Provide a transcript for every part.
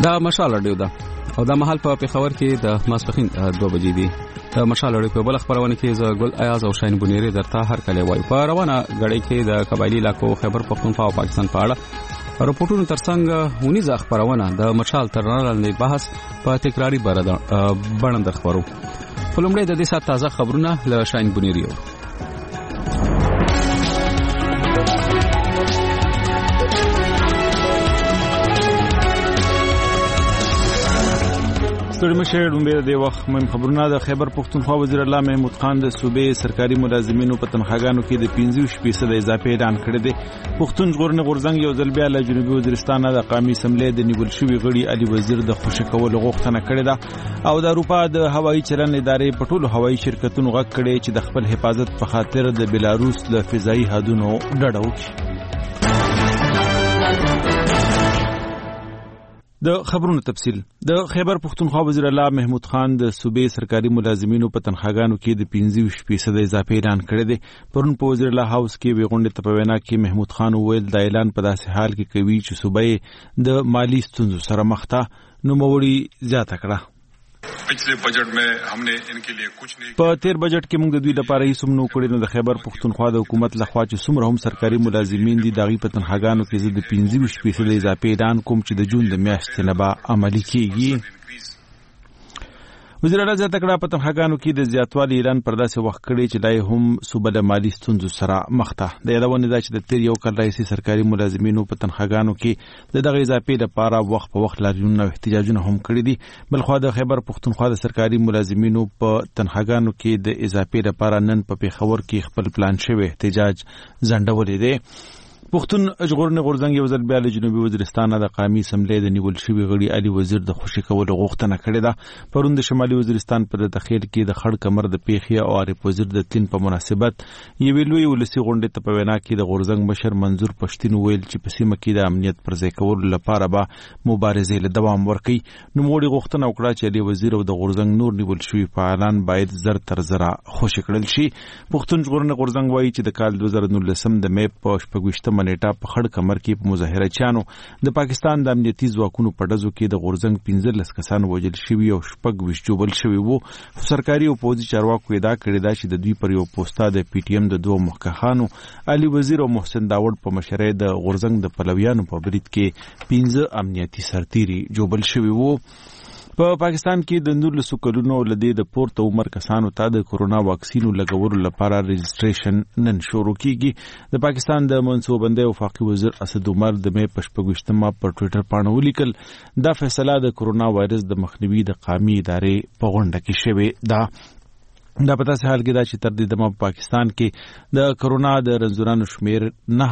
دا مشال رادیو ده او دا محل په پیښور کې د ماسپخین 2 بجې دي. د مشال رادیو په بل خبرونه کې ز ګل ایاز او شاین بنيري درته هر کله وای په روانه غړې کې د قبایلی علاقو خیبر پختونخوا او پاکستان په اړه راپورټونو ترڅنګ ونیز خبرونه د مشال ترنالاندې بحث په تکراری بڼه خبرو. فلمړې د دې سات تازه خبرونه له شاین بنيري. ستړي مشه د وخت مهم خبرونه. د خیبر پختونخوا وزیر الله محمود خان د صوبې سرکاري ملازمینو په تنخواګانو کې د 15% اضافه اعلان کړی دی. پختون ژغورنې غورځنګ یو ځل بیا له جنوبي وزیرستان د قومي اسمبلی د نیول شوی غړي علي وزیر د خوشی کولو غوښتنه کړې ده او د اروپا د هوایي چلن ادارې په ټولو هوایي شرکتونو غږ کړی چې د خپل حفاظت په خاطر د بلاروس له فضایي حدونو ډډه وکړي. د خبرونو تفصیل. د خیبر پختونخوا وزیر الله محمود خان د صوبې سرکاري ملازمینو په تنخواګانو کې د 15% اضافه اعلان کړی دی. پرون په وزیر الله هاوس کې ویغونډه تپوینا کې محمود خان وویل د اعلان په داسې حال کې کوي چې صوبې د مالی ستونزو سره مخ ده. نو موري زیاته کړه पिछले बजट में हमने इनके लिए कुछ नहीं. په تیر بجټ کې موږ د دوی لپاره هیڅ هم نو کړی. نو د خیبر پختونخوا د حکومت لخوا چې څومره هم سرکاري ملازمین دي دغه په تنخواګانو کې زیات 15% اضافه اعلان کوم چې د جون د میاشتې نه به عملی کیږي. وزیر اعلی زیاته کړه په تنخواګانو کې د زیاتوالي اعلان پر داسې وخت کړی چې دای هم صوبه مالی ستونزو سره مخ ده. د یادونه ده چې د تیر یو کال راځي سرکاري ملازمینو په تنخواګانو کې د دغه اضافه لپاره وخت په وخت لاریونونه او احتجاجونه هم کړی دي. بلخو د خیبر پختونخوا د سرکاري ملازمینو په تنخواګانو کې د اضافه لپاره نن په پیښور کې خپل پلان شوی احتجاج ځنډولې دی. پختون ژغورنې غورځنګ یو ځل بیا له جنوبي وزیرستان د قومي اسمبلی د نیول شوی غړي علي وزیر د خوشی کولو غوښتنه کړې ده. پرون د شمالي وزیرستان په داخل کې د خړ کمر د پیښې او عارف وزیر د تلین په مناسبت یوې لوی ولسی غونډې ته په وینا کې د غورځنګ مشر منظور پښتين ویل چې په سیمه کې د امنیت پر ځای کولو لپاره به مبارزې له دوام ورکړي. نو موږ غوښتنه وکړه چې علي وزیر او د غورځنګ نور نیول شوی فعالان باید زر تر زر خوشی کړل شي. پختون ژغورنې غورځنګ وایي چې د کال 2019 د مې په 14 منېټه په خړ کمر کې په مظاهره چانو د پاکستان د امنیتي ځواکونو په ډزو کې د غورځنګ 15 کسان وژل شوي او 26 جوړل شوي وو. سرکاري او پوځي چارواکو ادعا کړې ده چې د دوی پر یو پوسټا د پی ټی ایم د دوه مخکخانو علي وزیر او محسن داوود په مشرۍ د غورځنګ د پلویانو په برید کې 15 امنیتي سرتیري جوړل شوي وو. په پاکستان کې د 19 کلونو لدې د پورته عمر کسانو ته د کورونا واکسینو لګولو لپاره رجسټریشن نن شروع کیږي. د پاکستان د منصوبندۍ وفاقي وزیر اسد عمر د مې په 15 پر ټوئیټر باندې ولیکل دا فیصله د کورونا وایرس د مخنیوي د قومي ادارې په غونډه کې شوې ده. دا پتا سه حال کې دا چې تر دې د پاکستان کې د کورونا د رنځورانو شمیر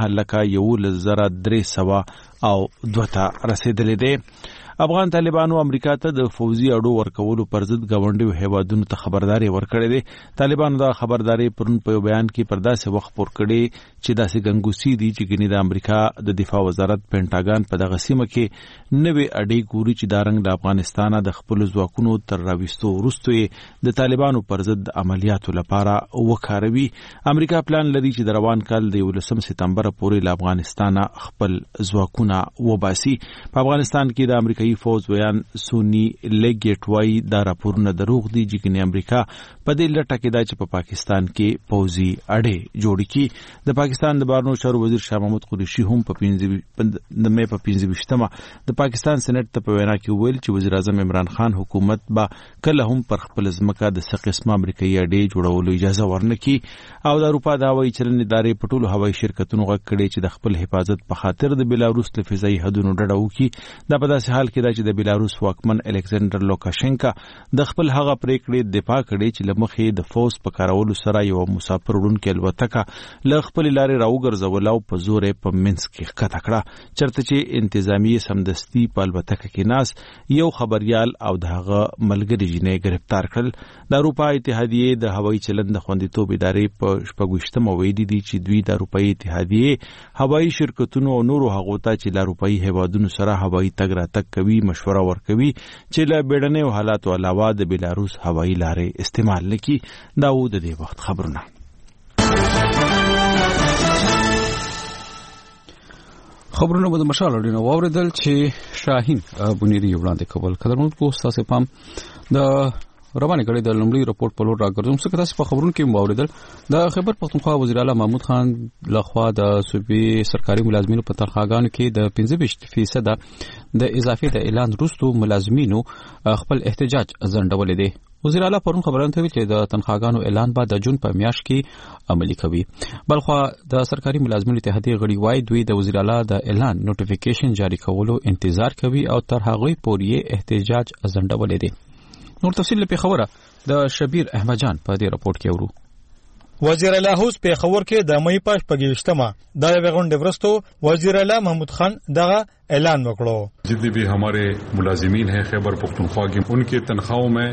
9,1300 او 2 ته رسیدلې ده. افغان طالبانو امریکا ته د فوزي اډو ورکولو پر ضد گاونډیو هیوادونو ته خبرداري ورکړې ده. طالبانو دا خبرداري پرون په بیان کې پر داسې وخت پور کړي چې داسې ګنګوسی دي چې ګنې د امریکا د دفاع وزارت پینټاګان په دغه سیمه کې نوې اډې ګوري چې دا رنګ د افغانستان د خپل ځواکونو تر راوستو وروسته د طالبانو پر ضد عملیاتو لپاره وکاروي. امریکا پلان لري چې د روان کال د 11 سپتمبر پورې له افغانستان خپل ځواکونه وباسي. په افغانستان کې د امریکایي فوز بیان سونی لیګیټ وای دا راپورونه دروغ دي چې امریکا په دې لټه کې دا چې په پاکستان کې پوزي اډې جوړ کړي. د پاکستان د بهرنیو چارو وزیر شاه محمود قریشي هم په 15 د پاکستان سېنات ته په وینا کې ویل چې وزیر اعظم عمران خان حکومت به کله هم پر خپل ځمکه د څه قسمه امریکایي اډې جوړولو اجازه ورنکړي. او د اروپا د هوایي چلن ادارې په ټولو هوایي شرکتونو غږ کړی چې د خپل حفاظت په خاطر د بلاروس له فضایي حدونو ډډه وکړي. دا په داسې حال کې دا چې د بلاروس واکمن الکساندر لوکاشنکا د خپل هغه پریکړې دفاع کړي چې لمخې د فوز په کارولو سره یو مسافر وړونکي الوتکه له خپل لارې راوګرځول او په زور په منځ کې ښکته کړه چرته چې انتظامی سمدستي په الوتکه کې ناس یو خبريال او دغه ملګری جنې گرفتار کړل. د اروپا اتحادیه د هوایي چلند د خوندیتوب ادارې په 14 ویلي دي چې دوی د اروپאי اتحادیه هوایي شرکتونو او نورو هغو ته چې د اروپאי هیوادونو سره هوایي تګ راتګ کوي مشوره ورکوي چې له بیړنیو حالاتو علاوه د بلاروس هوایي لارې استعمال نکړي. دا و د دې وخت خبرونه. خبرونه به مشال اړینه واوریدل چې شاهین بنيري وړاندې کول کډرونکو تاسو پام د روانه کړي د لومړي رپورت په لور راګرځوم څه تاسو په خبرونو کې واوریدل د خیبر پختونخوا وزیر اعلی محمود خان لخوا د صوبې سرکاري ملازمینو په تنخواګانو کې د 15% د اضافه د اعلان وروسته ملازمینو خپل احتجاج ځنډول دي. وزیر اعلی پرون خبرونه کوي چې د تنخواګانو اعلان به د جون په میاشت کې عملي کوي. بلخو د سرکاري ملازمینو اتحادیه غړي وایي دوی د وزیر اعلی د اعلان نوټیفیکیشن جاری کولو انتظار کوي او تر هغه پورې احتجاج ځنډول دي. نور تفصیل په خبره د شبیر احمد جان په دې رپورت کې ورو. وزیر اعلی هوس په خبر کې د مې پاش پګیشتما د غونډې ورستو وزیر اعلی محمود خان دغه اعلان وکړو. जितने भी हमारे मुलाजिमीन हैं खैबर पख्तूनख्वा के उनके तनख्वाहों में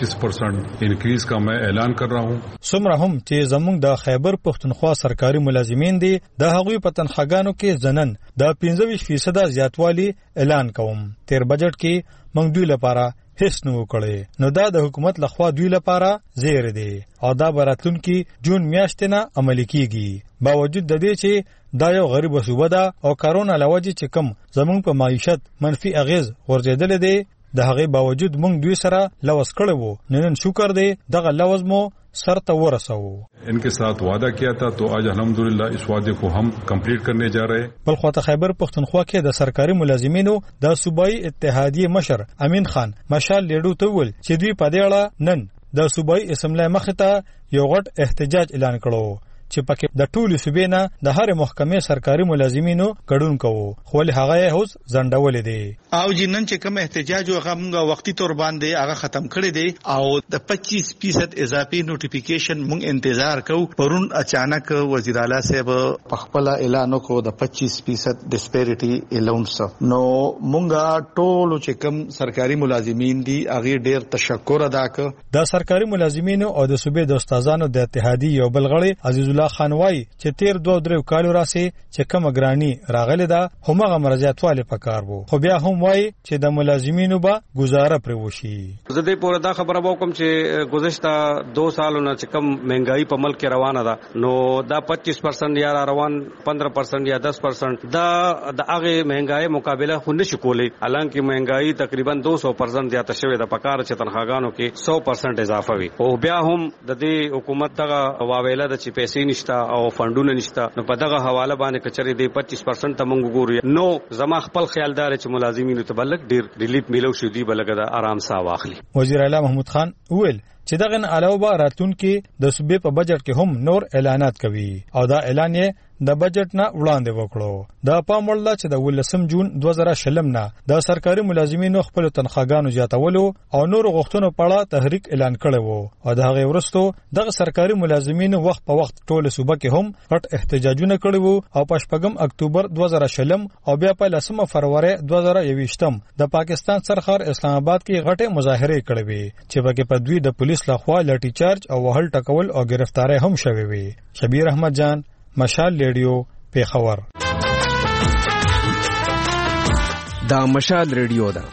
25% इंक्रीज का मैं ऐलान कर रहा हूं. سمره هم چې زموږ د خیبر پختونخوا سرکاري ملازمین دي د هغوی په تنخواګانو کې زنن د 15% زیاتوالی اعلان کوم. تیر بجټ کې موږ دوی لپاره هیڅ نو کړی نو دا د حکومت لخوا دوی لپاره زیر دی او دا براتلونکي جون میاشتې نه عملي کیږي. باوجود د دې چې دا یو غریب صوبه ده او کرونا لوجه چې کم زمونږ په معیشت منفي اغیز ورزیدل دي د هغه باوجود موږ دوی سره لوس کړو. نن شکر دی دغه لوز مو سر ته ورسو. इनके साथ वादा किया था तो आज अल्हम्दुलिल्लाह इस वादे को हम कंप्लीट करने जा रहे हैं. بل خو ته خیبر پختونخوا کې د سرکاري ملازمینو د صوبایي اتحادیه مشر امین خان مشال لیډو ته ول چې دوی په دې اړه نن د صوبایي اسمبلی مخ ته یو غټ احتجاج اعلان کړو چې پکې د ټولو صوبې نه د هر محکمې سرکاري ملازمینو ګډون کوو خو له هغه هوس ځنډول دي او جنن چې کوم احتجاج او هغه وختي تور باندې هغه ختم کړی دی او د 25% اضافي نوټیفیکیشن مونږ انتظار کوو. پرون اچانک وزیر اعلی صاحب په خپل اعلان وکړو د 25% ډسپیریټي الاونس. نو مونږه ټول چې کوم سرکاري ملازمین دي هغه ډیر تشکر ادا کړ. د سرکاري ملازمینو او د صوبې د استادانو د اتحادیه یو بل غړي عزیز الله خان وای چې تیر 2-3 کالو راسي چې کوم ګرانی راغله ده همغه مرزياتواله پکار وو خو بیا هم وای چې د ملازمینو به گزاره پر وشي. زه دې پوره دا خبره وکم چې گذشته 2 سالونو چې کم مهنګای په ملک روانه ده نو دا 25% یا روان 15% یا 10% دا د هغه مهنګای مقابله خو نشي کولی. حالانکه مهنګای تقریبا 200% زیاته شوې ده پکار چې تنخواګانو کې 100% اضافه وي او بیا هم د دې حکومت دغه واویله د چې پیسې نشتا او فندونه نشتا نو په دغه حواله باندې کچري دی 25% ته مونږ ګورو. نو زما خپل خیال دار چې ملازمینو ته بلک ډیر ریلیف میلو شو دی بلګه د آرام ساه واخلي. وزیر اعلی محمود خان ویل چې دغه علاوه راتلونکي د صوبې په بجټ کې هم نور اعلانات کوي او دا اعلان یې د بجټ نه وړاندې وکړو. دا پام وړل چې د 18 جون 2020 نه د سرکاري ملازمینو خپل تنخواګانو زیاتولو او نور غوښتنو په اړه تحریک اعلان کړی وو او د هغه ورستو دغه سرکاري ملازمینو وخت په وخت ټول صوبه کې هم غټ احتجاجونه کړي وو او په 8 اکتوبر 2020 او بیا په 10 فروری 2021 د پاکستان سرخار اسلام آباد کې غټه مظاهره کړې وي چې پکې په دوی د پولیس لخوا لاټي چارج او وهل ټکول او گرفتاری هم شوي وي. شبیر احمد جان مشال ریډیو پیښور. دا مشال ریډیو ده.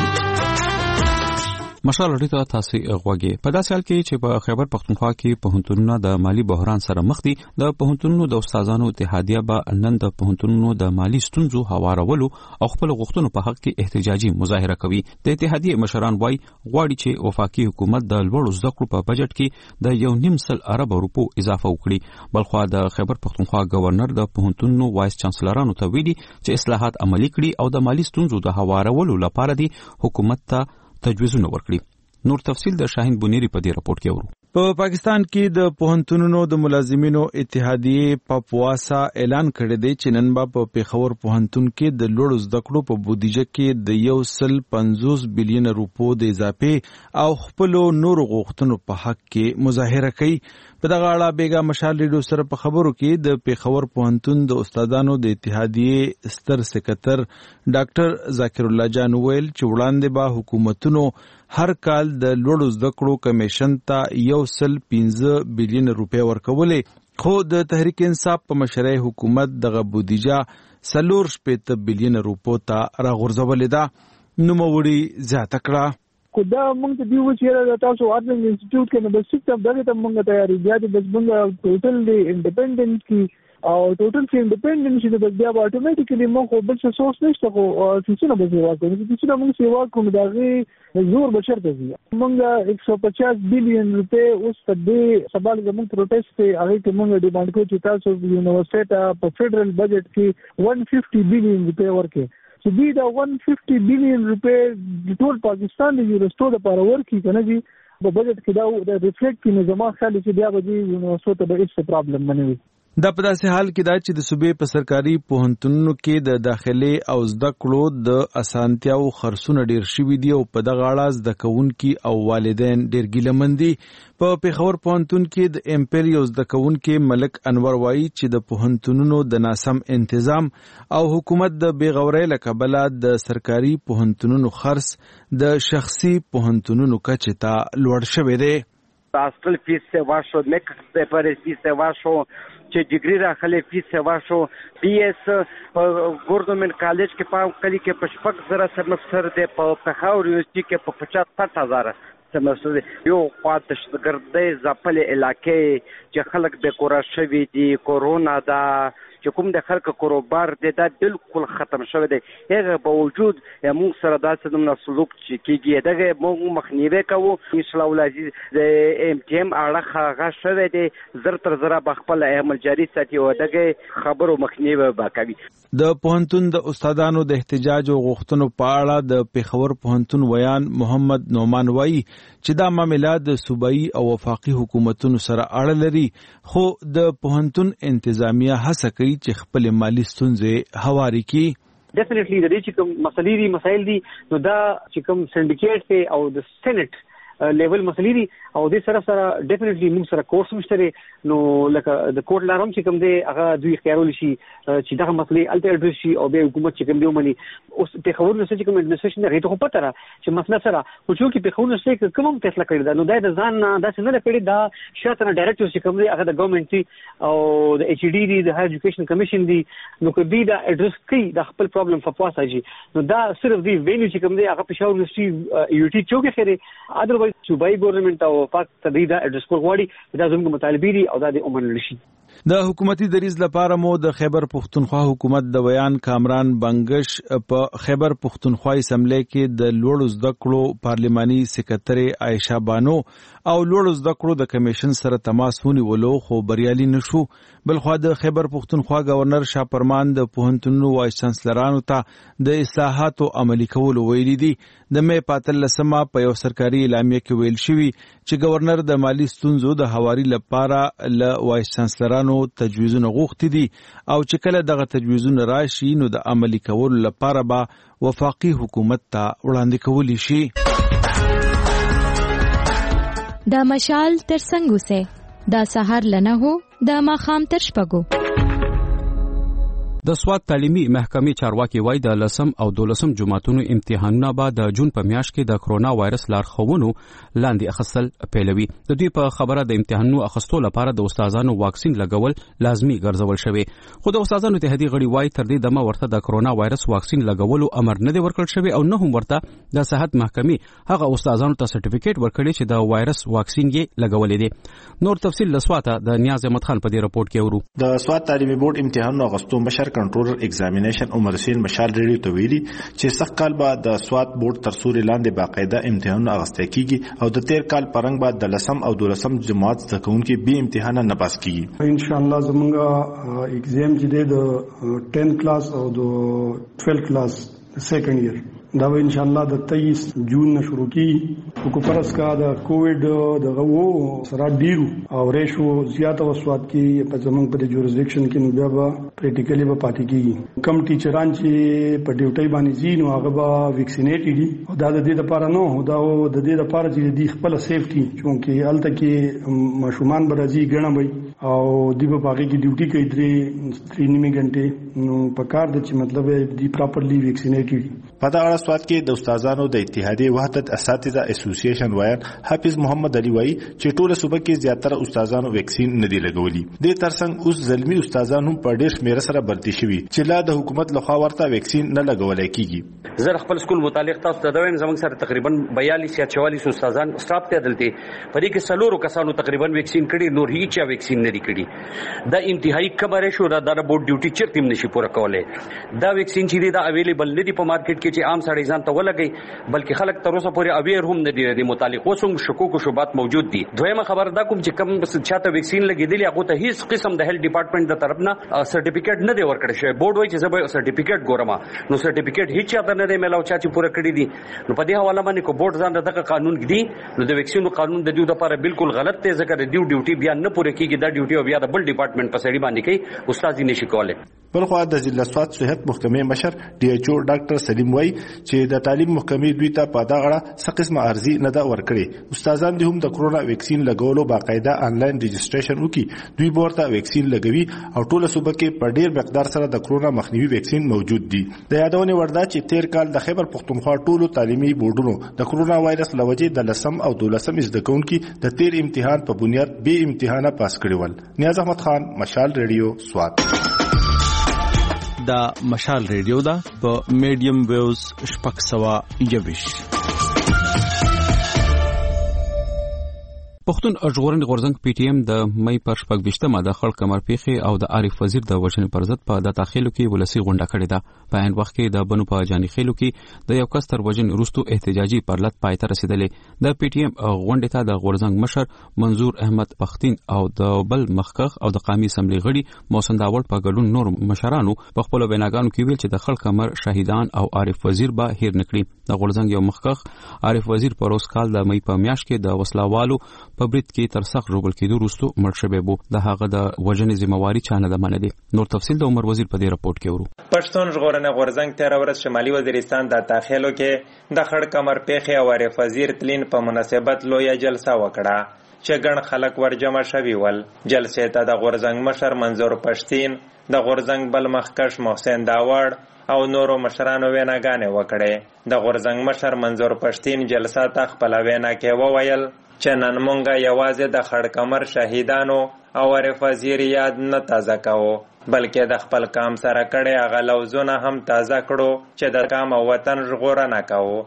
مشال ریډیو ته تاسو غوږی په داسې حال کې چې په خیبر پختونخوا کې پوهنتونونه د مالی بحران سره مخ دي. د پوهنتونونو د استادانو اتحادیه به نن د پوهنتونونو د مالی ستونزو هوارولو او خپل غوښتنو په حق کې احتجاجي مظاهره کوي. د اتحادیه مشران وایي غواړي چې وفاقي حکومت د لوړو زده کړو په بجټ کې د 1.5 ارب روپو اضافه وکړي. بلخو د خیبر پختونخوا گورنر د پوهنتونونو وایس چانسلرانو ته ویلي چې اصلاحات عملي کړي او د مالی ستونزو د هوارولو لپاره دی حکومت ته تجویزونه ورکړي. نور تفصیل د شاهین بنيري په دې رپورت کې ورو. په پاکستان کې د پوهنتونونو د ملازمینو اتحادیه پاپواسا اعلان کړی دی چې نن په پیښور پوهنتون کې د لوړو زده کړو په بودیجه کې د 150 بلین روپو د اضافه او خپل نور غوښتنو په حق کې مظاهره کوي. په دغه اړه بیګا مشال ریډیو سره په خبرو کې د پیښور پوهنتون د استادانو د اتحادیه ستر سکرټر ډاکټر ذاکر الله جان ویل چې وړاندې به حکومتونو هر کال د لوړو زده کړو کمیشن ته 115 بلین روپے ورکولې خو د تحریک انصاف په مشرۍ حکومت دغه بودیجه 4 بلین روپو ته راغورځولې ده. نوموړي زیاته کړه خدا موږ ته دیو چې تاسو ارزنګ انسټیټیوټ کې نو د سیستم دغه ته موږ تیاری بیا د بس موږ ټوټل دی انډیپندنت کی او ټوټل کې انډیپندنت شي د بیا اتوماتیکلی مو خو بل څه سورس نشته خو څه به سیوا کوي چې موږ سیوا کوم دغه زور بشرته دي موږ 150 بلین روپے اوس په دې سبال زموږ پروټیست هغه کې موږ ډیمانډ کوو چې تاسو یونیورسيټي ته په فدرل بجټ کې 150 بلین روپے ورکړي چې دې دا 150 بلین روپے د ټول پاکستان د یونیورسيټو لپاره ورکړي کنه دي په بجټ کې دا ریفلیکټ کینې زما خیال چې بیا به یونیورسيټو ته به هیڅ پرابلم نه وي دا په داسې حال کې دا چې د صوبې په سرکاري پوهنتونونو کې د داخلي او زده کړو د اسانتیاو خرڅونه ډیر شوي دي او په دغه اړه زده کوونکي او والدین ډیر ګیلمن دي په پیښور پوهنتون کې د امپیر یو زده کوونکي ملک انور وایي چې د پوهنتونونو د ناسم تنظیم او حکومت د بیغورۍ له کبله د سرکاري پوهنتونونو خرڅ د شخصي پوهنتونونو کچې ته لوړ شوی دی هاستل فیس سیوا شو میک پیپر فیس سیوا شو چې ډیګری راخلې فیس سیوا شو بی ایس ګورنمنت کالج کې پام کلی کې پشپک زره سمستر دی په پېښور یونیورسيټي کې په 50,000 سمستر دی یو خواته شګردې ځپل علاقې چې خلک به کورا شوي دي کورونا دا چې کوم د خلک کاروبار دی دا بالکل ختم شوی دی هغه باوجود موږ سره داسې نوم سلوک چې کیږي دغه موږ مخنیوي کوو ان شاء الله ولازم د امتحان اړه هغه شوی دی زر تر زر بخپل عمل جاری ساتي او دغه خبرو مخنیوي وکوي د پوهنتون د استادانو د احتجاج او غوښتنو په اړه د پیښور پوهنتون ویان محمد نومان وایي چې دا معاملې د صوبایي او وفاقي حکومتونو سره اړه لري خو د پوهنتون انتظامیه هڅه کوي چې خپل مالی ستونزې هواري کړي ډیفینیټلی د دې چې کوم مسلې دي مسایل دي نو دا چې کوم سندیکیټ او د سېنات لیول مسلې دي او د سره ډیفینیټلی موږ سره کورس مشتري نو لکه د کوټ لارم چې کوم دی هغه دوی خیارول شي چې دغه مسلې الټر اډرس شي او به حکومت چې کوم دی ومني اوس په خبرو نشي چې کوم اډمنستریشن هغه ته پته را چې مسله سره خو چې په خبرو نشي کوم فیصله کړی دا نو دا د ځان دا څنګه کړی دا شاته ډایرکټر چې کوم دی هغه د ګورنمنت او د ایچ ډی دی د هایر ایجوکیشن کمیشن دی نو کوي دا اډرس کوي د خپل پرابلم په پاسه شي نو دا صرف دی وینیو چې کوم دی هغه په شاور نشي یو ټی چوکه خره ادروایز صوبایي ګورنمنت او پاک تدریدا اډرس کول غواړي دا زموږ مطالبه دي او دا د عمر لشي د حکومتي دریز لپاره مو د خیبر پختونخوا حکومت د ویان کامران بنگش په خیبر پختونخوا اسمبلی کې د لوړو زده کړو پارلماني سکرټري عائشہ بانو او لوړو زده کړو د کمیشن سره تماس ونیولو خو بریالي نشو بلخو د خیبر پختونخوا گورنر شاه پرمان د پوهنتونونو وایس چانسلرانو ته د اصلاحاتو عملي کولو ویلي دي د مې 15 په یو سرکاري اعلامیه کې ویل شوی چې گورنر د مالی ستونزو د هواري لپاره ل وایس چانسلرانو تجویزونه غوښتي دي او چې کله دغه تجویزونه راشي نو د عملي کولو لپاره به وفاقي حکومت ته وړاندې کولی شي دا مشال تر څنګه سه دا سحر لنه هو دا ماخام تر شپږو د سواد تعلیمي محکمې چارواکي وایي د 10 او 12 جماعتونو امتحانونه به د جون په میاشت کې د کرونا وایرس لارښوونو لاندې اخیستل پیلوي د دوی په خبره د امتحانونو اخیستو لپاره د استادانو واکسین لګول لازمي ګرځول شوی خو د استادانو اتحادیې غړي وایي تر دې دمه ورته د کرونا وایرس واکسین لګولو امر نه دی ورکړل شوی او نه هم ورته د صحت محکمې هغه استادانو ته سرټیفیکیټ ورکړي چې د وایرس واکسین یې لګولې دي نور تفصیل لسواته د نیاز احمد خان په دې رپورت کې ورو د سواد تعلیمي بورډ امتحانونو اغوستو مشر کنټرولر ایگزامینیشن عمر حسین مشال ریډیو ته ویلي چې سخت کال بعد د سواد بورډ تر سوري لاندې باقاعده امتحانونه اغوستل کیږي او د 13 کال پرنګ بعد د 10 او 12 جماعت زده کوونکي به امتحان نه پاس کیږي ان شاء الله زمونږ ایگزام چې د 10 کلاس او د 12 کلاس سیکنډ ایئر دا ان شاء الله د 23 جون نه شروع کی کو پرس کا د کووډ د غو سره ډیرو او ریشو زیاته وسوات کی په زمونږ په جوریسډکشن کې نو بیا به پریکټیکلی به پاتې کیږي کم ټیچران چې په ډیوټي باندې زین او هغه به ویکسینیټ دي او دا د دې لپاره نو دا د دې لپاره چې د خپل سیفټي چونکه الته کې ماشومان به راځي ګڼه وي او دی په باغې کې ډیوټي کوي 3 نیمه غنټه نو په کار د چې مطلب دی پراپرلی ویکسینیټ دي په دا اړه سواد کې د استادانو د اتحادیې وحدت اساتذه اسوسییشن وایي حافظ محمد علي وایي چې ټول صوبه کې زیاتره استادانو ویکسین نه دی لګولي. د ترڅنګ اوس زلمی استادانو په ډېر شمېر سره بلتی شوي چې لا د حکومت لخوا ورته ویکسین نه لګولای کیږي. زه خپل سکول متعلق تاسو ته دا وایم زموږ سره تقریبا 42 یا 44 استادان سټاف ته دلته په دې کې سلورو کسانو تقریبا ویکسین کړي، نور هیڅ ویکسین نه کړي. دا انتهایی کمره شو دا د بورډ ډیوټي چرته هم نشي پوره کولای. دا ویکسین چې دا اویلیبل نه دی په مارکیټ کې چې عام سړی ځان ته ولګي، بلکې خلک تر اوسه پورې اویر هم نه دي د متعلق وسوم شکوک او شبهات موجود دي. دویمه خبر دا کوم چې کوم چاته ویکسین لګیدلی هغه ته هیڅ قسم د هیلث ډپارټمنټ د طرف نه سرټیفیکیټ نه دی ورکړی شوی. بورډ وایي چې زه سرټیفیکیټ ګورم، نو سرټیفیکیټ هیڅ چاته نه دی ملاو چې پوره کړی دي. نو په دې حواله باندې کو بورډ ځان دغه قانون دی، نو د ویکسینو قانون د دې لپاره بالکل غلط دی، ځکه د ډیوټي بیا نه پوره کیږي. دا ډیوټي او بیا د بل ډپارټمنټ په سړي باندې کوي، استاد یې نشي کولای. بلخو د ضلع صحت محکمې مشر ډي ایچ او ډاکټر سلیم وای چې د تعلیم محکمې دوی ته په دا غړه څه قسمه ارزي نه دا ورکړي. استادان دې هم د کرونا ویکسین لګولو باقاعده انلاین رجسټریشن وکړي. دوی ورته ویکسین لګوي او ټول صوبه کې په ډیر مقدار سره د کرونا مخنیوي ویکسین موجود دي. د یادونه وردا چې تیر کال د خیبر پختونخوا ټولو تعلیمي بورډونو د کرونا وایرس لوجې د 10 او 12 زده کوونکو د تیر امتحان په بنیاد به امتحانه پاس کړي ول. نیاز احمد خان، مشال ریډیو، سوات. دا مشال ریډیو دا په میډیم ویوز 621. پښتون ژغورنې غورځنګ پی ټی ایم د مې پر 28مه د خړ کمر پیخي او د عارف وزیر د وژنې پر ضد په د تاخیلو کې ولسی غونډه کړې ده. په عین وخت کې د بنو په جاني خېلو کې د یو کس تر وژنې وروسته احتجاجي پرلط پای ته رسیدلې. د پی ټی ایم غونډې ته د غورځنګ مشر منظور احمد پختین او د بل مخکخ او د قومي اسمبلی غړي محسن داوړ په ګډون نور مشرانو په خپل ویناګانو کې ویل چې د خړ کمر شهیدان او عارف وزیر به هیر نکړي. د غورځنګ یو مخکخ عارف وزیر پر اوس کال د مې په میاشت کې د وسلوالو په برید کې تر سخت ژوبل کېدو وروسته مړ شوی وو. د هغه د وژنې ذمہواری چانه ده منلې. نور تفصیل د عمر وزیر په دې رپورت کې ورو. پښتون ژغورنې غورځنګ تیر ورځ شمالي وزیرستان د تاخیلو کې د خړ کمر پیخي او عارف وزیر تلین په مناسبت لویه جلسه وکړه چې ګڼ خلک ورجمع شوي ول. جلسې ته د غورځنګ مشر منظور پښتین، د غورځنګ بل مخکش محسن داوړ او نورو مشرانو ویناګانې وکړې. د غورځنګ مشر منظور پښتین جلسه ته خپل وینا کې وویل چې نن مونږه یوازې د خړ کمر شهیدانو او عارف وزیر یاد نه تازه کوو، بلکې د خپل کام سره کړي هغه لوزونه هم تازه کړو چې د کام او وطن ژغورنه کوو.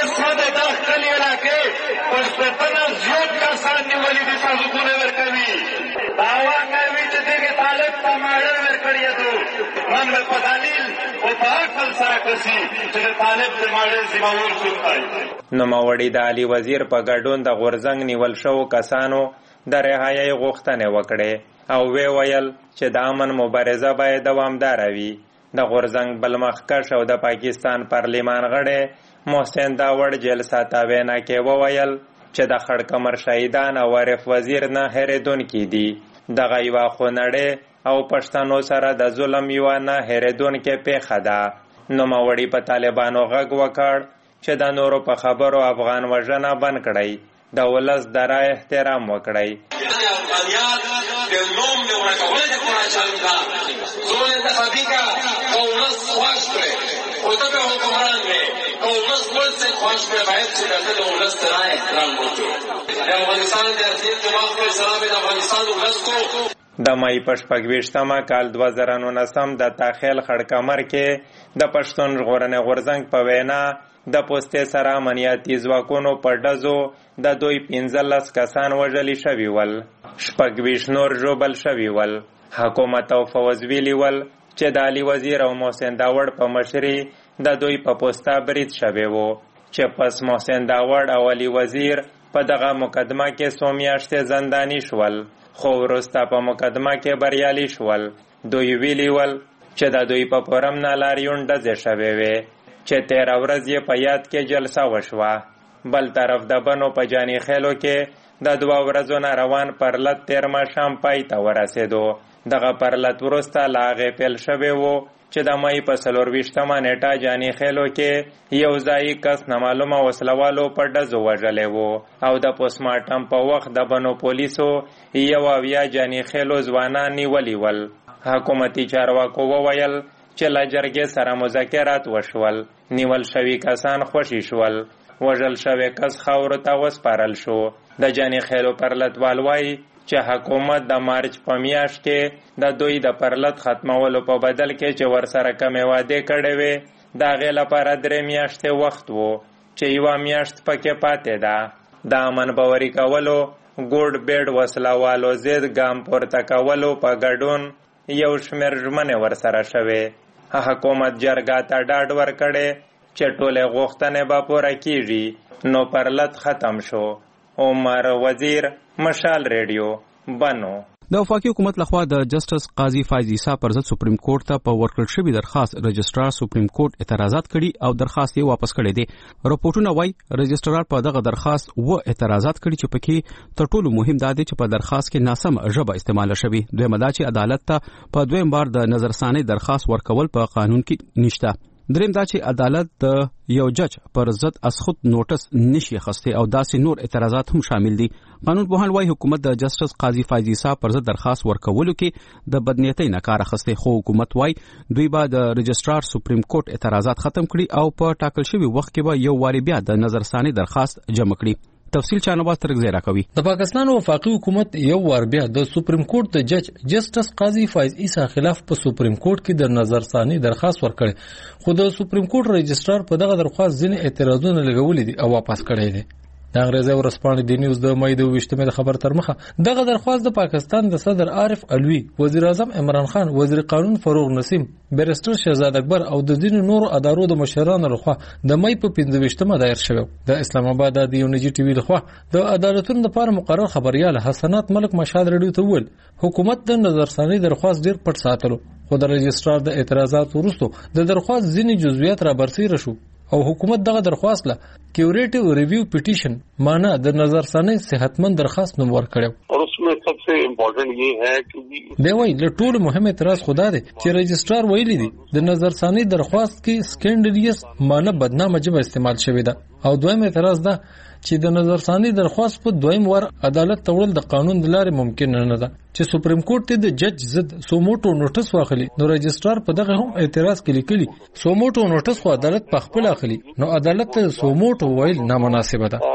نوموړي د علي وزیر په ګډون د غورځنګ نیول شوو کسانو د رهایۍ غوښتنې وکړې او وی ویل چې د امن مبارزه باید دوامداره وي. د غورځنګ بل مخکش او د پاکستان پارلیمان غړی محسن داوړ جلسه ته وینا کې وویل چې د خړ کمر شهیدان او عارف وزیر نه هېرېدونکي دي. دغه یوه خونړۍ او پښتنو سره د ظلم یوه نه هېرېدونکې پیښه ده. نوموړي په طالبانو غږ وکړ چې د نورو په خبرو افغان وژنه بند کړئ، د ولس د رایې احترام وکړئ. د مې په 28مه کال 2019 د تاخیل خړ کمر کې د پښتون ژغورنې غورځنګ په وینا د پوستې سره امنیتي ځواکونو په ډزو د دوی 15 کسان وژلي شوي ول، 26 نور ژوبل شوي ول. حکومت او فوز ویلي ول چې د علي وزیر او محسن داوړ په مشري د دوی په پوسته برید شوی وو چې پس محسن داوړ او علي وزیر په دغه مقدمه کې څو میاشتې زنداني شول، خو وروسته په مقدمه کې بریالي شول. دوی ویلي ول چې د دوی په پورم نه لاریون ډزې شوې وې چې 13 ورځ یې په یاد کې جلسه وشوه. بل طرف د بنو په جاني خېلو کې د 2 ورځو نه روان پرلط تیر ماښام پای ته ورسېدو. دغه پرلط وروسته له هغې پیل شوی و چې د مې په 24مه نیټه جاني خېلو کې یو ځایي کس نامعلومه وسلوالو په ډزو وژلی و او د پوسټمارټم په وخت د بنو پولیسو 21 جاني خېلو ځوانان نیولي ول. حکومتي چارواکو وویل چې له جرګې سره مذاکرات وشول. نیول شوي کسان خوشي شول. وژل شوی کس خاورو ته وسپارل شو. د جاني خیلو پرلتوال وایي چې حکومت د مارچ په میاشت کې د دوی د پرلت ختمولو په بدل کې چې ورسره کمې وعدې کړې وې د هغې لپاره 3 میاشتې وخت و چې 1 میاشت پکې پاتې ده. د امن باوري کولو ګوډ بیډ وسلوالو ضد ګام پورته کولو په ګډون یو شمېر ژمنې ورسره شوې. حکومت جرګه ته ډاډ ورکړی چې ټولې غوښتنې به پوره کیږي. نو پرلت ختم شو. عمر وزیر، مشال ریډیو، بنو. د وفاقي حکومت لخوا د جسټس قاضي فایز عیسی پر ضد سپریم کورټ ته په ورکړل شوی درخواست رجسترار سپریم کورټ اعتراضات کړي او درخواست یې واپس کړی دی. راپورټونه وايي رجسترار په دغه درخواست اعتراضات کړي چې پکې تر ټولو مهم دا دی چې په درخواست کې ناسم ژبه استعمال شوی. دویمه دا چې عدالت ته په دویم بار د نظرثاني درخواست ورکول په قانون کې نشته. دریم دا چې عدالت د یو جج پر ضد از خود نوټس نشي اخیستی او داسې نور اعتراضات هم شامل دي. قانون پوهان وايي حکومت د جسټس قاضي فایز عیسی پر ضد درخواست ورکولو کې د بدنیتۍ نه کار اخیستی، خو حکومت وايي دوی به د رجسترار سپریم کورټ اعتراضات ختم کړي او په ټاکل شوي وخت کې به یو واري بیا د نظرثاني درخواست جمع کړي. تفصیل چانواز ترغزی راکوي. د پاکستان وفاقي حکومت یو وار بیا د سپریم کورټ د جج جسټس قاضي فایز عیسی خلاف په سپریم کورټ کې د نظرثاني درخواست ورکړي، خو د سپریم کورټ رجسترار په دغه درخواست ځینې اعتراضونه لګولې دي او واپس کړی دی. د انګریزي ورځپاڼې د نیوز د مې د 28 د خبر تر مخه دغه درخواست د پاکستان د صدر عارف علوي، وزیر اعظم عمران خان، وزیر قانون فاروق نسیم، بیرسټر شهزاد اکبر او د ځینو نورو ادارو د مشرانو لخوا د مې په 25 دایر شوی. د اسلام آباد د یونجی ټي وی لخوا د عدالتونو لپاره مقرر خبريال حسنات ملک مشال رډیو ته ویل حکومت د نظرثاني درخواست ډیر پټ ساتلو، خو د رجسترار د اعتراضات وروسته د درخواست ځینې جزئیات را برسېره شو او حکومت دغه درخواست له کیوریټیو ریویو پټیشن معنا د نظرثاني صحتمند درخواست نوم ورکړو. اور اس میں سب سے امپورټنٹ یہ ہے کہ دی وای له ټولو مهم اعتراض خدا دی چې رجسترار ویلي دی د نظرثاني درخواست کې سکینډریس معنا بدنامه جبه استعمال شوی ده، او دویم اعتراض ده چې د نظرثاني درخواست په دویم ور عدالت تړل د قانون د لارې ممکن نه ده. چې سپریم کورټ ته د جج ضد سوموټو نوټس واخلي نو رجسترار په دغه هم اعتراض کې لیکلي سوموټو نوټس خو عدالت په خپل اخلي، نو عدالت ته سوموټو ویل نامناسبه ده.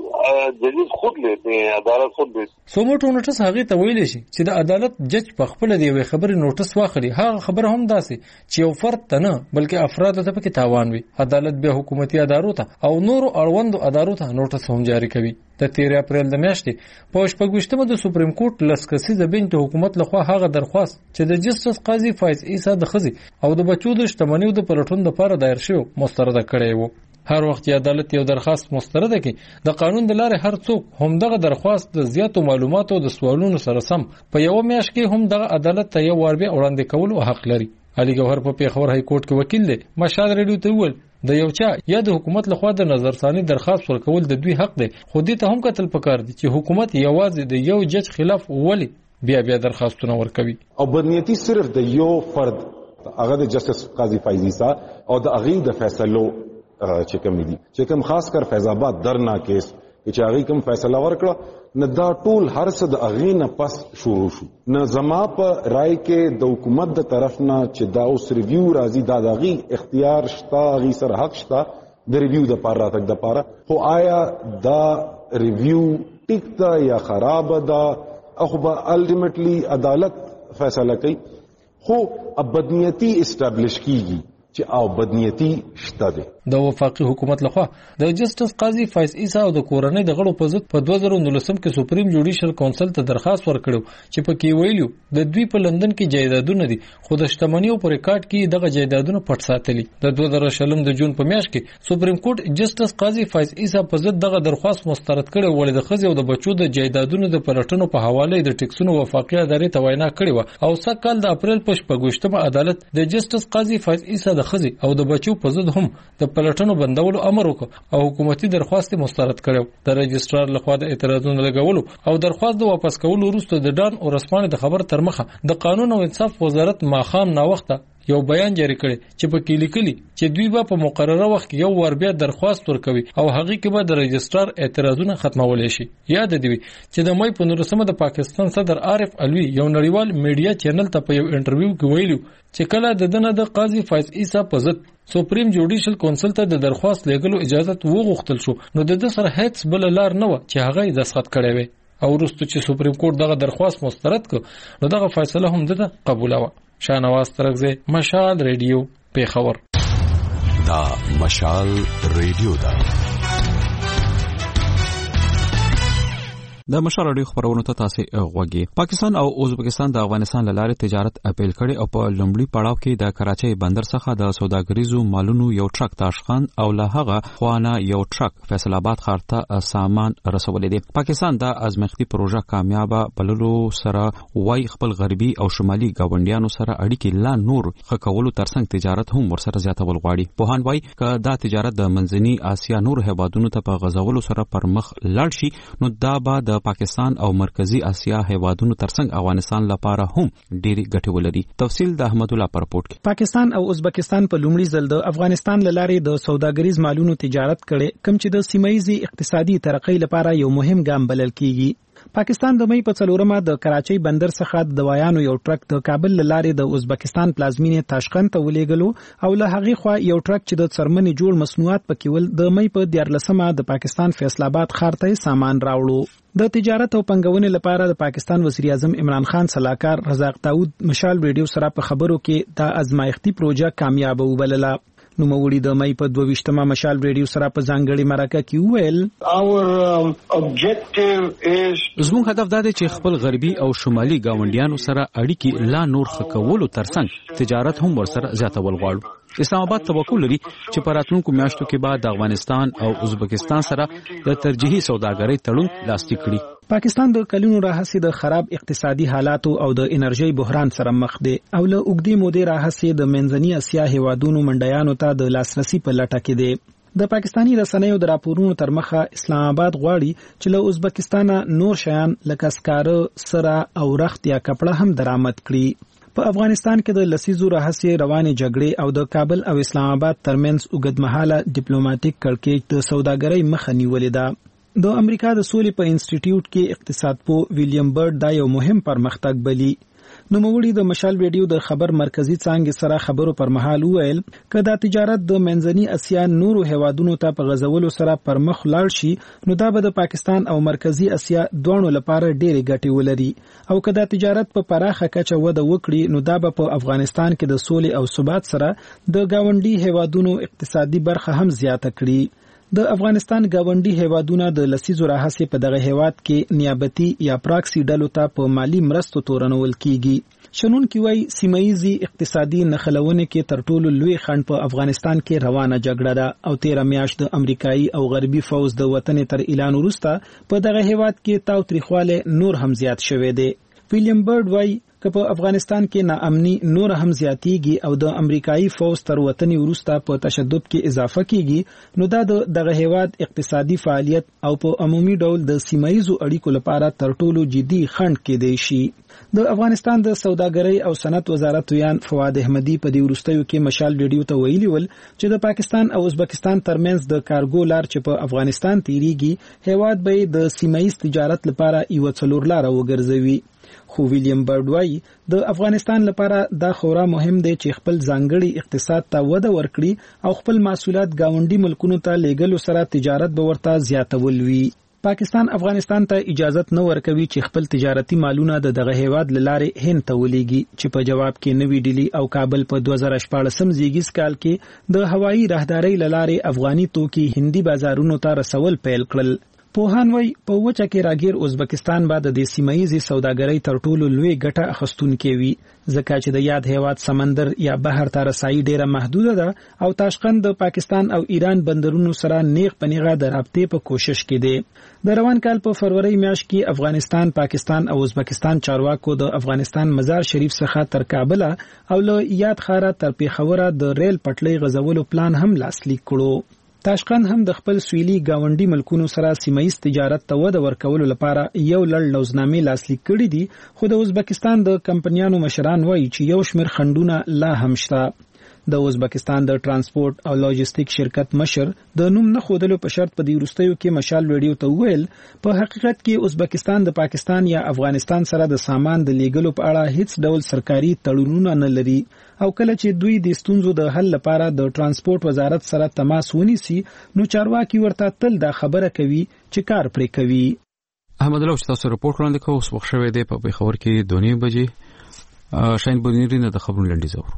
ججز خود لیتے ہیں، عدالت خود لیتے. سوموټو نوټس هغه ته ویل شي چې د عدالت جج په خپل دی وی خبري نوټس واخلي، هغه خبر هم داسي چې یو فرد ته نه بلکې افراد ته پکې تاوان وي. عدالت به حکومتي ادارو ته او نورو اړوندو ادارو ته نوټس هم جاری کوي. د 13 اپریل د میاشتې په 28 د سپریم کورټ لسکسي بنچ حکومت لخوا هغه درخواست چې د جسټس قاضي فایز عیسی د خزي او د بچو د شتمنیو د پلټون لپاره دایر شو مسترد کړی وو. هر وخت عدالت یو درخواست مسترد کړي د قانون د لارې هر څوک هم دغه درخواست د زیاتو معلوماتو د سوالونو سره سم په یو میاشت کې هم دغه عدالت ته یو ور بیا وړاندې کول او حق لري. علي ګوهر په پیښور های کورټ کې وکیل دی. مشال ریډیو ته ویل د یو چا یا د حکومت لخوا د نظرثاني درخواست ورکول د دوی حق دی، خو دې ته هم کتل پکار دي چې حکومت یوازې د یو جج خلاف ولی بیا درخواستونه ورکوي. او بدنیتی صرف د یو فرد هغه د جسټس قاضي فایز عیسی او د هغې د فیصلو چې کوم دي چې کوم خاص کر فیض آباد درنا کیس چې هغه کوم فیصله ورکړه نه دا ټول هر څه د هغې نه پس شروع شو. نه زما په رای کې د حکومت د طرف نه چې دا اوس ریویو راځي دا د هغې اختیار شته، هغې سره حق شته د ریویو د پاره راتګ د پاره، خو آیا دا ریویو ټیک ده یا خرابه ده خو به الټیمیټلی عدالت فیصله کوي. خو بدنیتی اسټابلیش کیږي چې او بدنیتی شته ده. د وفاقي حکومت لخوا د جسټس قاضي فایز عیسی او د کورنۍ د غړو په ضد په 2019 کې سپریم جوډیشل کونسل ته درخواست ورکړو چې په کې ویلو د دوی په لندن کې جایدادونه دي، خو د شتمنیو په ریکارډ کې دغه جایدادونه پټ ساتلي. د 2020 د جون په میاشت کې سپریم کورټ جسټس قاضي فایز عیسی په ضد دغه درخواست مسترد کړي ولې د خزي او د بچو د جایدادونو د پلټنو په حواله د ټیکسونو وفاقي ادارې ته وینا کړې و او سکهال د اپریل په 28 عدالت د جسټس قاضي فایز عیسی د خزي او د بچو په ضد هم د پلټنو بندولو امر وکړ او حکومتي درخواست مسترد کړو. د رجسترار لخوا د اعتراضونو لګولو او درخواست د واپس کولو وروسته د ډان ورځپاڼې د خبر تر مخه د قانون او انصاف وزارت ماخام نا وخته یو بیان جاری کړی چې په کې لیکلي چې دوی به په مقرره وخت کې یو ور بیا درخواست ورکوي او هغه کې به د رجسترار اعتراضونه ختمول شي. یاد دی چې د مې په 19 د پاکستان صدر عارف علوي یو نړیوال میډیا چینل ته په یو انټرویو کې ویلو چې کله د دنه د قاضي فیض عیسی په ضد سپریم جوډیشل کونسل ته د درخواست لګلو اجازه وغوښتل شو نو د سره هیڅ بل لار نه و چې هغه یې دستخط کړی وي او وروسته چې سپریم کورټ دغه درخواست مسترد کړ نو دغه فیصله هم ده قبوله و. شاهنواز ترغزه مشال ریډیو پیښور. دا مشال ریډیو دا د مشال ریډیو خبرونه ته تاسو غوږی. پاکستان او ازبکستان د افغانستان لاره تجارت اپیل کړي او په لومړي پړاو کې د کراچۍ بندر څخه د سوداګریزو مالونو یو ټرک تاشخان او له هغه خوانه یو ټرک فیصل آباد ښار ته سامان رسولې دي. پاکستان د ازمختي پروژه کامیابه بللو سره وای خپل غربي او شمالي گاونډیانو سره اړیکې لا نور خکولو ترڅنګ تجارت هم ورسره زیاتول غواړي. په هان وای ک دا تجارت د منځني اسیا نور هیوادونو ته په غزولو سره پر مخ لاړ شي نو دا به د پاکستان او مرکزی اسیا هیوادونو ترڅنګ افغانستان لپاره هم ډېری ګټې ولري. تفصیل د احمد الله پر رپورټ کې. پاکستان او ازبکستان په لومړي ځل د افغانستان لارې د سوداګریز مالونو تجارت کړي کوم چې د سیمایي اقتصادي ترقۍ لپاره یو مهم ګام بلل کیږي. پاکستان د مې په 4مه د کراچۍ بندر څخه د دوايانو یو ټرک د کابل لارې د ازبکستان پلازمینې تاشقند ته ولېګلو او له هغې خوا یو ټرک چې د څرمنې جوړ مصنوعات پکې ول د مې په 14مه د پاکستان فیصل آباد ښار ته سامان راوړو. د تجارت او پنګونې لپاره د پاکستان وزیر اعظم عمران خان صلاحکار رزاق داود مشال ریډیو سره په خبرو کې د ازمایښتي پروژه کامیاب وبلله. نو موړي د مې په 22مه مشال ریډیو سره په ځانګړي مرکه کې ویل زموږ هدف دا دی چې خپل غربي او شمالي گاونډیانو سره اړیکې لا نور خکولو ترڅنګ تجارت هم ورسره زیاتول غواړو. اسلام آباد توقع لري چې په راتلونکو میاشتو کې بعد د افغانستان او ازبکستان سره د ترجیحي سوداګرۍ تړون لاسلیک کړي. پاکستان د کلونو راهیسې د خراب اقتصادي حالاتو او د انرژي بحران سره مخ دی او له اوږدې مودې راهیسې د منځني اسیا هیوادونو منډیانو ته د لاسرسي په لټه کې دی. د پاکستانی رسنیو د راپورونو تر مخه اسلام آباد غواړي چې له ازبکستان نور شیان لکه سکاره، سره او رخت یا کپړه هم درآمد کړي. په افغانستان کې د لسیزو راهیسې روانې جګړې او د کابل او اسلام آباد ترمنځ اوږدمهاله ډیپلوماټیک کړکېچ د سوداګرۍ مخه نیولې ده. د امریکا د سولې په انسټیټیوټ کې اقتصادپوه ویلیام برډ دا یو مهم پرمختګ بلی. نو موړي د مشال ریډیو د خبر مرکزی څنګه سره خبرو پر مهال ویل کدا تجارت د منځني اسیا نورو هیوادونو ته په غزولو سره پر مخ لاړ شي نو دا به د پاکستان او مرکزی اسیا دوه لپاره ډېری ګټې ولري او کدا تجارت په پراخه کچه وده وکړي نو دا به په افغانستان کې د سولې او ثبات سره د گاونډي هیوادونو اقتصادي برخه هم زیاته کړي. د افغانستان گاونډي هیوادونه د لسیزو راهیسې په دغه هیواد کې نیابتي یا پراکسي ډلو ته په مالی مرستو تورنول کیږي. شنونکي وایي سیمایي اقتصادي نښلونې کې تر ټولو لوی خنډ په افغانستان کې روانه جګړه ده او 13 میاشت د امریکایي او غربي فوز د وطن تر اعلان وروسته په دغه هیواد کې تاوتریخواله نور هم زیات شوه دی. ویلیام برډ وایي که په افغانستان کې ناامني نور هم زیاتیږي او د امریکایي فوز تر وطني وروسته په تشدد کې اضافه کیږي نو دا دغه هیواد اقتصادي فعالیت او په عمومي ډول د سیمایي اړیکو لپاره تر ټولو جدي خنډ کېدی شي. د افغانستان د سوداګرۍ او صنعت وزارت ویان فواد احمدي په دې وروستیو کې مشال ریډیو ته ویلي ول چې د پاکستان او ازبکستان ترمنځ د کارګو لار چې په افغانستان تیریږي هیواد به د سیمایي تجارت لپاره یو څلور لار وګرځوي. خو ویلیام برډ وایي د افغانستان لپاره دا خورا مهم دی چې خپل ځانګړي اقتصاد ته وده ورکړي او خپل محصولات گاونډي ملکونو ته لیږلو سره تجارت به ورته زیاتول وي. پاکستان افغانستان ته اجازه نه ورکوي چې خپل تجارتي مالونه دغه هیواد لاره هند ته ولېږي چې په جواب کې نوی ډیلی او کابل په 2014 زیږیز کال کې د هوایي راهدارۍ لاره افغاني توکي هندي بازارونو ته رسول پیل کړل. پوهان وای په وچه کې راګیر ازبکستان بعد د سیمایي سوداګرۍ تر ټولو لوی ګټه اخستونکې وي ځکه چې د یاد هیواد سمندر یا بحر ته رسایي ډیره محدوده ده او تاشقند د پاکستان او ایران بندرونو سره نیغ پنیغه د رابطې په کوشش کې دی. د روان کال په فروری میاشت کې افغانستان، پاکستان او ازبکستان چارواکو د افغانستان مزار شریف څخه تر کابل او له یاد خاره تر پیښور د ریل پټلۍ غزولو پلان هم لاسلیک کړو. تاشقند هم د خپل سویلي گاونډي ملکونو سره سیمایي تجارت ته وده ورکولو لپاره یو لړ لوزنامې لاسلیک کړي دي، خو د ازبکستان د کمپنیانو مشران وایي چې یو شمېر خنډونه لا هم شته. د ازبکستان د ترانسپورت او لاجستیک شرکت مشر د نوم نه خودلو په شرط په دې وروستیو کې مشال ریډیو ته وویل په حقیقت کې ازبکستان د پاکستان یا افغانستان سره د سامان د لیږلو په اړه هیڅ ډول سرکاري تړونونه نه لري، او کله چې دوی د ستونزو د حل لپاره د ترانسپورت وزارت سره تماس ونیسي نو چارواکي ورته تل دا خبره کوي چې کار پرې کوي. احمد الله تاسو رپورټ وړاندې کوو، وخت شوه دی په خبر کې 2:30 بجې شاین بونیری نه د خبرونو لنډیز اورو.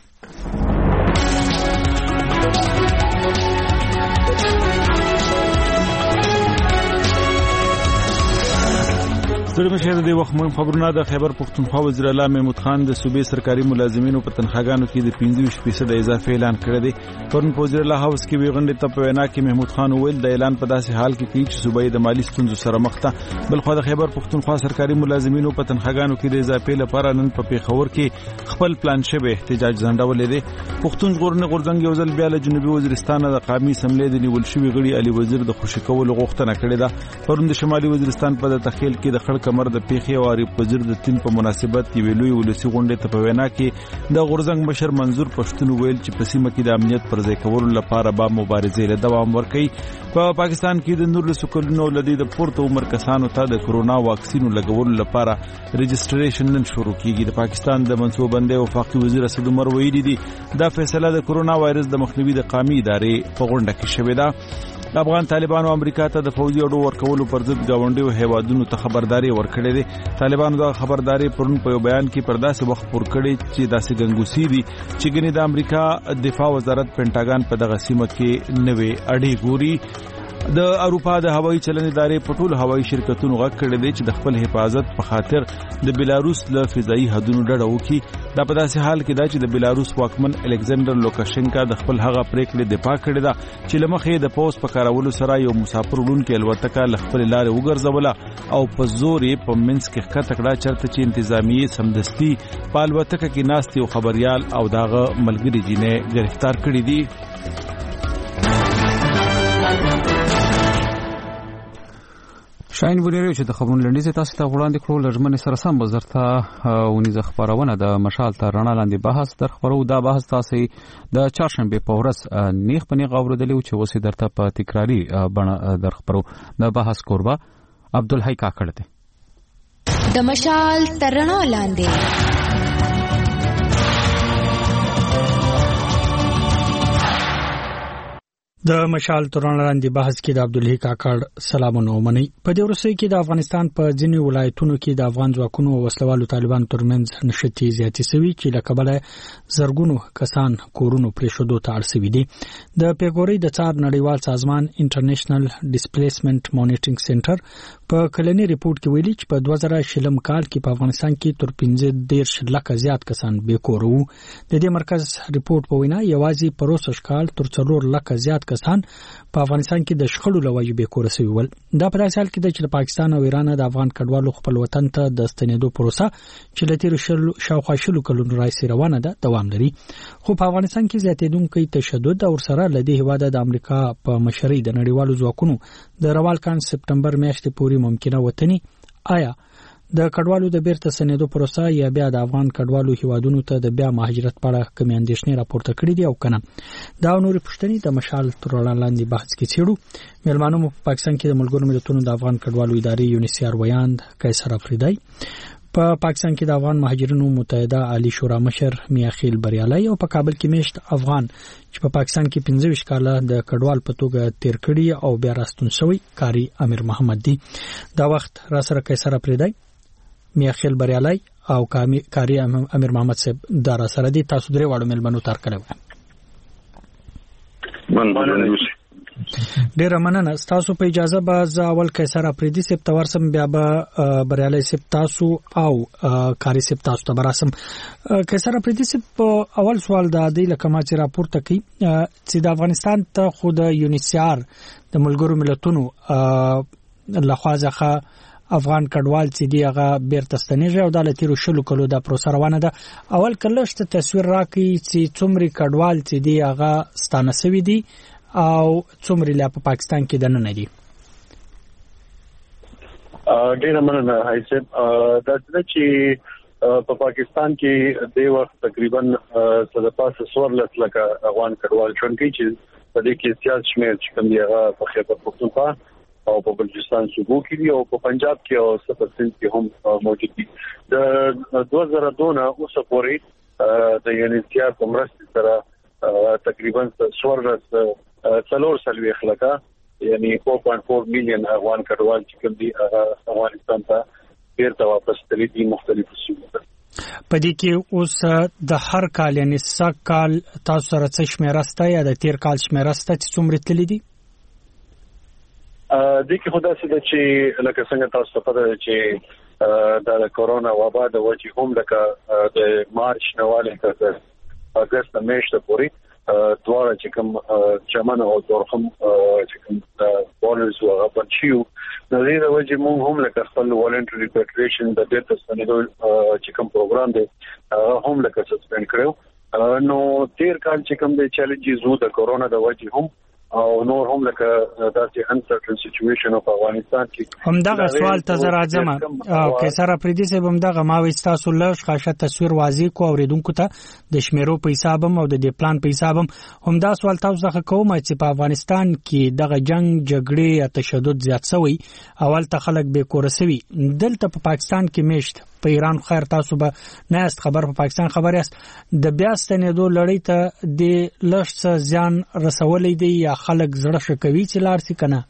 ستړي مشه د وخت مهم خبرونه د خیبر پختونخوا وزیر اعلی محمود خان د صوبې سرکاري ملازمینو په تنخواګانو کې د 25% اضافه اعلان کړی دی. پرون په وزیر اعلی هاوس کې ویغندې ته په وینا کې محمود خان وویل د اعلان په داسې حال کې کوي چې صوبې د مالی ستونزو سره مخ ده. بل خو د خیبر پختونخوا سرکاري ملازمینو په تنخواګانو کې د اضافه لپاره نن په پیښور کې خپل پلان شوی احتجاج ځنډولې دي. پختون غورځنګ یو ځل بیا له جنوبي وزیرستان د قومي اسمبلی د نیول شوی غړي علي وزیر د خوشی کولو غوښتنه کړې ده. پرون د شمالي وزیرستان په تخیل کې د خړ کمر د پیښې او عارف وزیر د تین په مناسبت یې لوی ولسی غونډه ته په وینا کې د غورځنګ مشر منظور پښتون ویل چې په سیمه کې د امنیت پر ځای کولو لپاره به مبارزې له دوام ورکړي. په پاکستان کې د نور سکولونو لدی د پورته عمر کسانو ته د کرونا واکسینو لګولو لپاره رجسټریشن نن شروع کیږي. د پاکستان د منصوبندۍ وفاقي وزیر اسد عمر ویلي دي دا فیصله د کرونا وایرس د مخنیوي د قومي ادارې په غونډه کې شوې ده. افغان طالبانو امریکا ته د فوجي اډو ورکولو پر ضد گاونډیو هیوادونو ته خبرداري ورکړې ده. طالبانو دا خبرداري پرون په بیان کې پرداسه وخت پور کړی چې داسې ګنګوسی دي چې ګنې د امریکا دفاع وزارت پینټاګان په دغه سیمه کې نوې اډې ګوري. د اروپا د هوایي چلن ادارې په ټولو هوایي شرکتونو غږ کړی دی چې د خپل حفاظت په خاطر د بیلاروس له فضایي حدونو ډډه وکړي. دا په داسې حال کې دا چې د بیلاروس واکمن الکساندر لوکاشنکا د خپل هغه پریکړې دفاع کړې ده چې لمخې د پوس په کارولو سره یو مسافر وړونکي الوتکه له خپل لارې وګرځوله او په زور یې په منځ کې ښکته کړه چرته چې انتظامیه سمدستي په الوتکه کې ناست یو خبريال او داغه ملګری جنې گرفتار کړی دي. شاین بونیری چې د خبرونو لنډیز تاسو ته وړاندې کړو لږمن سره سم وزارته ونیزه خبرونه د مشال تر رڼا لاندې بحث در خبرو. دا بحث تاسو د چهارشنبه په ورځ نیغ په نیغ اوریدلی چې وسې درته په تکراری بڼه در خبرو. د بحث کوربه عبدالحی کاکړ دی. د مشال تر رڼا لاندې د مشال تران لاندې بحث کې د عبدالحی کاکړ سلامونه ومني. په دې ورسې کې د افغانستان په ځینې ولایتونو کې د افغان ځواکونو او وسلوالو طالبانو ترمنځ نشتی زیاتې سوي چې له کبله زرګونو کسان کورونو پرېښودو ته اړ سوي دي. د پیګوري د څار نړیوال سازمان انټرنیشنل ډیسپلیسمنت مانیټرینګ سنټر په کلنی ریپورت کې ویلي چې په 2020 کال کې په افغانستان کې تر 15 لک زیات کسان بې کور وو. د دې مرکز ریپورت په وینا یوازې په روسش کال تر 4 لک زیات کسان په افغانستان کې د شخړو لوجې به کور سوي ول. دا په داسې حال کې چې پاکستان او ایران د افغان کډوالو خپل وطن ته د ستنېدو پروسه چې لته رشل شاوخوا شلو کلونو راځي روانه ده دوام لري. خو په افغانستان کې زیاتېدونکو تشدد او سره لدی هواده د امریکا په مشرۍ د نړیوالو ځواکونو د روال کان سپټمبر میاشتې پورې ممکنه وطني آیا د کډوالو د بیرته سنېدو پروسه یا بیا د افغان کډوالو هیوادونو ته د بیا مهاجرت په اړه کومې اندېښنې راپورته کړې دي او کنه. دا نور پښتني د مشال تر لاندې بحث کې چیرو مېلمانو په پاکستان کې د ملګرو ملتونو د افغان کډوالو ادارې یونیسیار ویاند قیصر افریدی، په پاکستان کې د افغان مهاجرینو متحده عالی شورا مشر میاخیل بریالي او په کابل کې میشت افغان چې په پاکستان کې 15 کاله د کډوال په توګه تیر کړي او بیا راستون شوی کاری امیر محمد دی. دا وخت را سره قیصر افریدی، میاخیل بریالي او کاری امیر محمد صاحب دارا سره دي. تاسو درې واړو ملمنو تار کړو. ډیر مننه. تاسو په اجازه به اول قیصر افریدی صاحب تورسم بیا به بریالي صاحب تاسو او کاری صاحب تاسو ته براسم. قیصر افریدی صاحب اول سوال د دې لکه ما چې راپورته کی چې د افغانستان ته خود یونیسیار د ملګرو ملتونو لخوا ځخه افغان کډوال چې دی هغه بیرته ستنېږي او د لتیرو شلو کلو د پروسه روانه ده. اول کله شته تصویر راکړي چې څومره کډوال چې دی هغه ستانه سوي دي او څومره لا په پاکستان کې دنه دي؟ ډیر مننه حیثیت دا چې په پاکستان کې د وخت تقریبا څه پاسه 14 لک افغان کډوال ژوند کوي چې په دې کې سیاست شمیر چې کوم دی هغه په خیبر پختونخوا او په بلوچستان صوبو کې دي او په پنجاب کې او 7% کې هم موجود دي. د 2002 نه اوسه پورې د یونیسیا کومرست سره تقریبا 14 سلوي خلکا یعنی 4.4 میلیون افغان کډوال چې کوم دي افغانستان ته بیرته واپس تللي دي مختلفو سیمو ته. په دې کې اوس د هر کال یعنی سږ کال تاسو سره څه شمیره سته یا د تیر کال شمیره سته چې څومره تللي دي؟ د کې خدا سي چې لکه څنګه تاسو ته پته چې د کورونا وبا د وجې هم لکه د مارچ نواله تر اگست میاشتې پورې دواړه چې کوم چمن او دورخم چې کوم بورډرز هغه بچیو نو دې د وجې موږ هم لکه خپل والنټري ریپاټریشن د بیرته ستنېدو چې کوم پروګرام دی هم لکه سسپند کړو. نو تیر کال چې کوم د چیلنجز وو د کورونا د وجې هم او نور هم لکه داسې انسرټن سچويشن په افغانستان کې هم دا سوال ته راځم او کیسره پردي سه هم دا ما وستاسو لږ خاصه تصویر واضح کو اوریدونکو ته د شمیرو په حساب او د پلان په حساب هم دا سوال تاسو څخه کوم چې په افغانستان کې دغه جنگ جګړې یا تشدد زیات شوی اول ته خلک به کورسوي دلته په پاکستان کې میشت په ایران خیر تاسو به نه است خبر په پاکستان خبر است د بیا ستنېدو لړۍ ته د لږ ځان رسولې دی یا خلک زړه شکوي چې لار سي کنه؟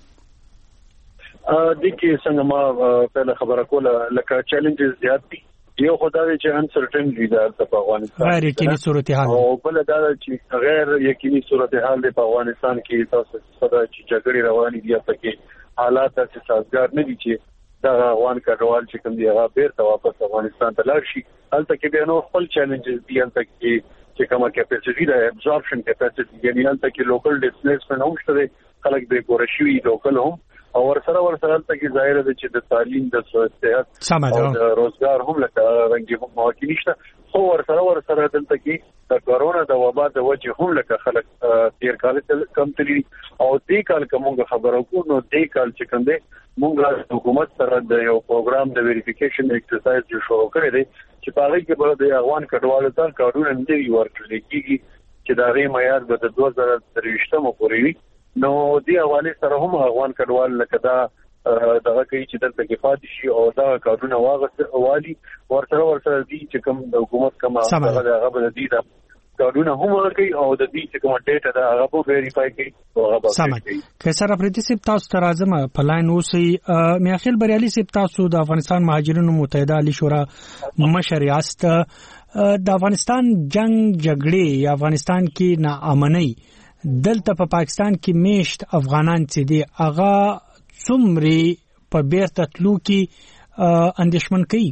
د کې څنګه ما په خبره کوله لکه چیلنجز زیات دي یو خدای چې انسرټن دي د افغانستان غیر یقیني صورتحال او بل دا چې غیر یقیني صورتحال د افغانستان کې تاسو صدا چې جګړې روانې دي پکې حالات چې سازگار نه دي چې دا افغان کډوال چې کوم دی هغه بیرته واپس افغانستان ته لاړ شي. هلته کې به نو خپل چیلنجز دي هلته چې کومه کیپاسټي ده ابزورپشن کیپاسټي یعنی هلته کې لوکل ډیسپلیسمنت هم شته خلک به ګورشوي لوکل هم او ورسره هلته کې ظاهر ده چې د تعلیم د صحت او د روزګار هم لکه رنګي مواقع نشته خو ورسره دلته کې د کورونا د وبا د وجې هم لکه خلک تیر کال کم تللی او دې کال کومه خبرو کو نو دې کال چې کوم دی موږ حکومت سره د یو پروګرام د ویریفیکیشن ایکسرسایز جو شروع کړی دی چې په هغه کې به د افغان کډوالو ته کارونه نه ورکړل کېږي چې دا غي معیار به د 2023 پورې وي. نو دې حواله سره هم افغان کډوال لکه دا دغه کوي چې دلته کې پاتې شي او دا کارونه واغستوالي ورسره دي چې کوم د حکومت کومه هغه به دي دا کارونه هم ورکي او د دې چې کومه ډیټا دا هغه په ویریفای کوي او هغه سمه کسر پردي سپ تاسو ته راځم په لاین اوسې میاخیل بریالي سپ تاسو د افغانستان مهاجرینو متحده علی شورا مشر یاست د افغانستان جنگ جګړې یا افغانستان کې ناامنۍ دلته په پاکستان کې میشت افغانان چې دي هغه څومره په بیرته تلو کې اندیشمن کوي؟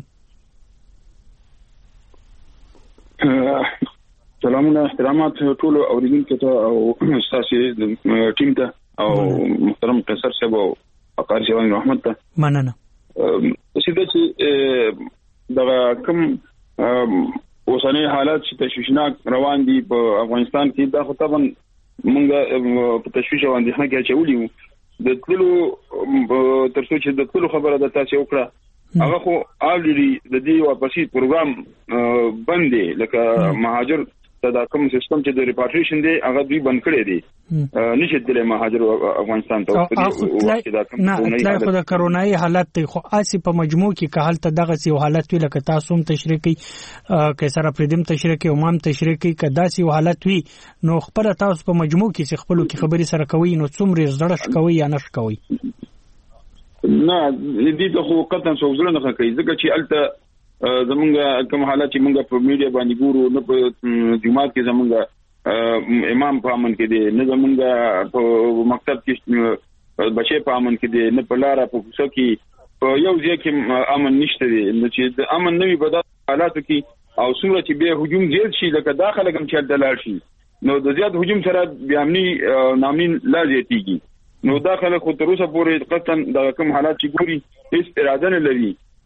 سلامونه احترامات ټول اوریدونکو ته او تاسو ټیم ته او محترم قیصر صاحب او اقار شوان رحمت ته مننه. سیده چې دا کوم اوسنۍ حالات چې تشویشناک روان دي په افغانستان کې دا خو طبعا مونږ په تشویش او اندېښنه کې اچولې د ټولو ترڅو چې د ټولو خبره د تاسو وکړه هغه خو الریډي د دې واپسې پروګرام بند دی لکه مهاجر دا کوم سیستم چې د ریپاټریشن دی هغه دوی بند کړی دی نشي د مهاجر افغانستان ته نه اطلاع خو د کرونای حالت خو اسی په مجموع کې که حالت دغه سی حالت وی لکه تاسو هم تشریح کی کیسره پردیم تشریح کی امام تشریح کی کدا سی حالت وی نو خپل تاسو په مجموع کې خپل کې خبري سره کوي نو څومره زړه شکوي یا نش کوي؟ نه دې ته خو قطعا څوزره نه کوي ځکه چې الته زمونږ کوم حالات چې مونږ په میډیا باندې ګورو نه په جماعت کې زمونږ امام په امن کې دی نه زمونږ په مکتب کې بچي په امن کې دی نه په لار په کوڅه کې په یو ځای کې امن نشته دی نو چې د امن نوي په حالاتو کې او څومره چې به هجوم زیات شي لکه داخله کوم چې دلار شي نو د زیات هجوم سره بیا امني نامین لا زیاتېږي نو داخله خو تر اوسه پورې قطعا د کوم حالات چې ګوري هیڅ اراده نه لري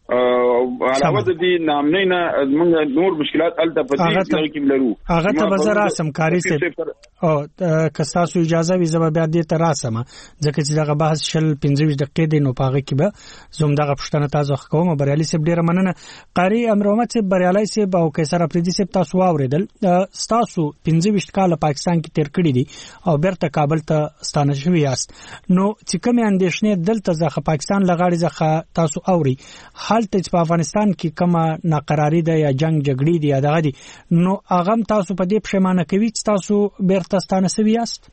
علاوه د دې نامنې نه موږ نور مشکلات الته پدې کې لرو. هغه ته بازار اسم کاری سي او کستاسو اجازه وي زما بیا دې ته راسم ځکه چې دغه بحث 15 دقیقې دی نو پاغه کې به زوم دغه پښتنه تاسو کوم بریالي سي ډیره مننه قاری امر محمد سي بریالي سي او کیسر افریدي سي تاسو اوریدل تاسو 15 کال پاکستان کې تیر کړی دي او بیرته کابل ته ستانه شوی یاست نو چې کوم اندیشنې دلته ځخه پاکستان لغاړي ځخه تاسو اوري حالت په افغانستان کې کومه ناقراری ده یا جنگ جګړې دي یا دغه دي نو هغه تاسو په دې پښیمانه کوي چې تاسو بیرته ستانه سوي یاست.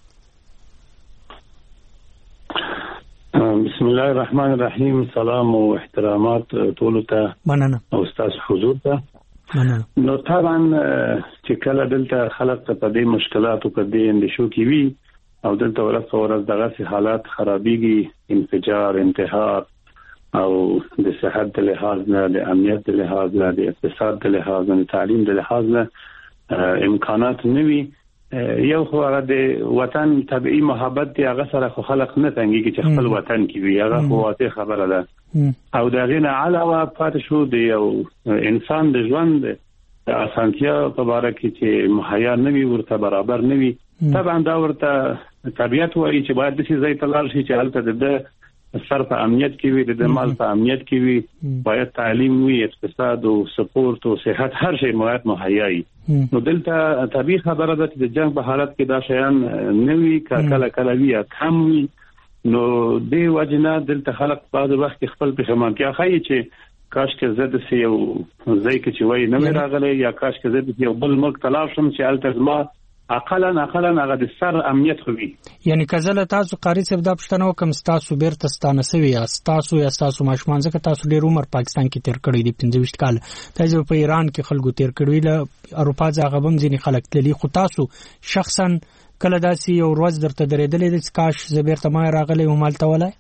بسم الله الرحمن الرحیم. سلام او احترامات ټول ته مننه او استاد حضور ته مننه. نو طبعا چې کله دلته خلک ته په دې مشکلاتو په دې اندیشو کې وي او دلته ورځ دغه حالات خرابېږي انفجار انتحار او د صحت د لحاظ نه د امنیت د لحاظ نه د اقتصاد د لحاظ نه د تعلیم د لحاظ نه امکانات نوي یو خو هغه د وطن طبيعي محبت دی هغه سره خو خلق نه تنګي چې خپل وطن کې وي هغه خو واضح خبره ده او دا غینه علاوه پاتې شو دی او انسان د ژوند اسانتیا په اړه کې چې مهیا نوي ورته برابر نوي طبعا دا ورته طبيعت وایي چې باید د شي ځای ته لاړ شي چې هلته د سر په امنیت کې وي د مال په امنیت کې وي باید تعلیم وي اقتصاد او سپورت او صحت هر شی باید مهیا وي نو دلته طبيعي خبره ده چې د جنگ په حالت کې دا شیان نوي کله وی کم وي نو دی وجنه دلته خلک بعض وخت خپل پښیمانتیا ښایي چې کاش کې زده سي یو ځای کې چې وای نه راغلی یا کاش کې زده یو بل ملک تلاش شم چې الته اقلا هغه د سر امنیت خوي یعنی کزله تاسو قاری صاحب د پښتنو کوم تاسو بیرته ستانه سوي تاسو یا تاسو ماشمان ځکه تاسو ډیر عمر پاکستان کې تیر کړی دی 15 کال تاسو په ایران کې خلکو تیر کړی له اروپا ځای غبم ځینی خلک تللی خو تاسو شخصا کله داسي یو ورځ درته درېدلې د کاش زبیرته ما راغلی او مالته ولای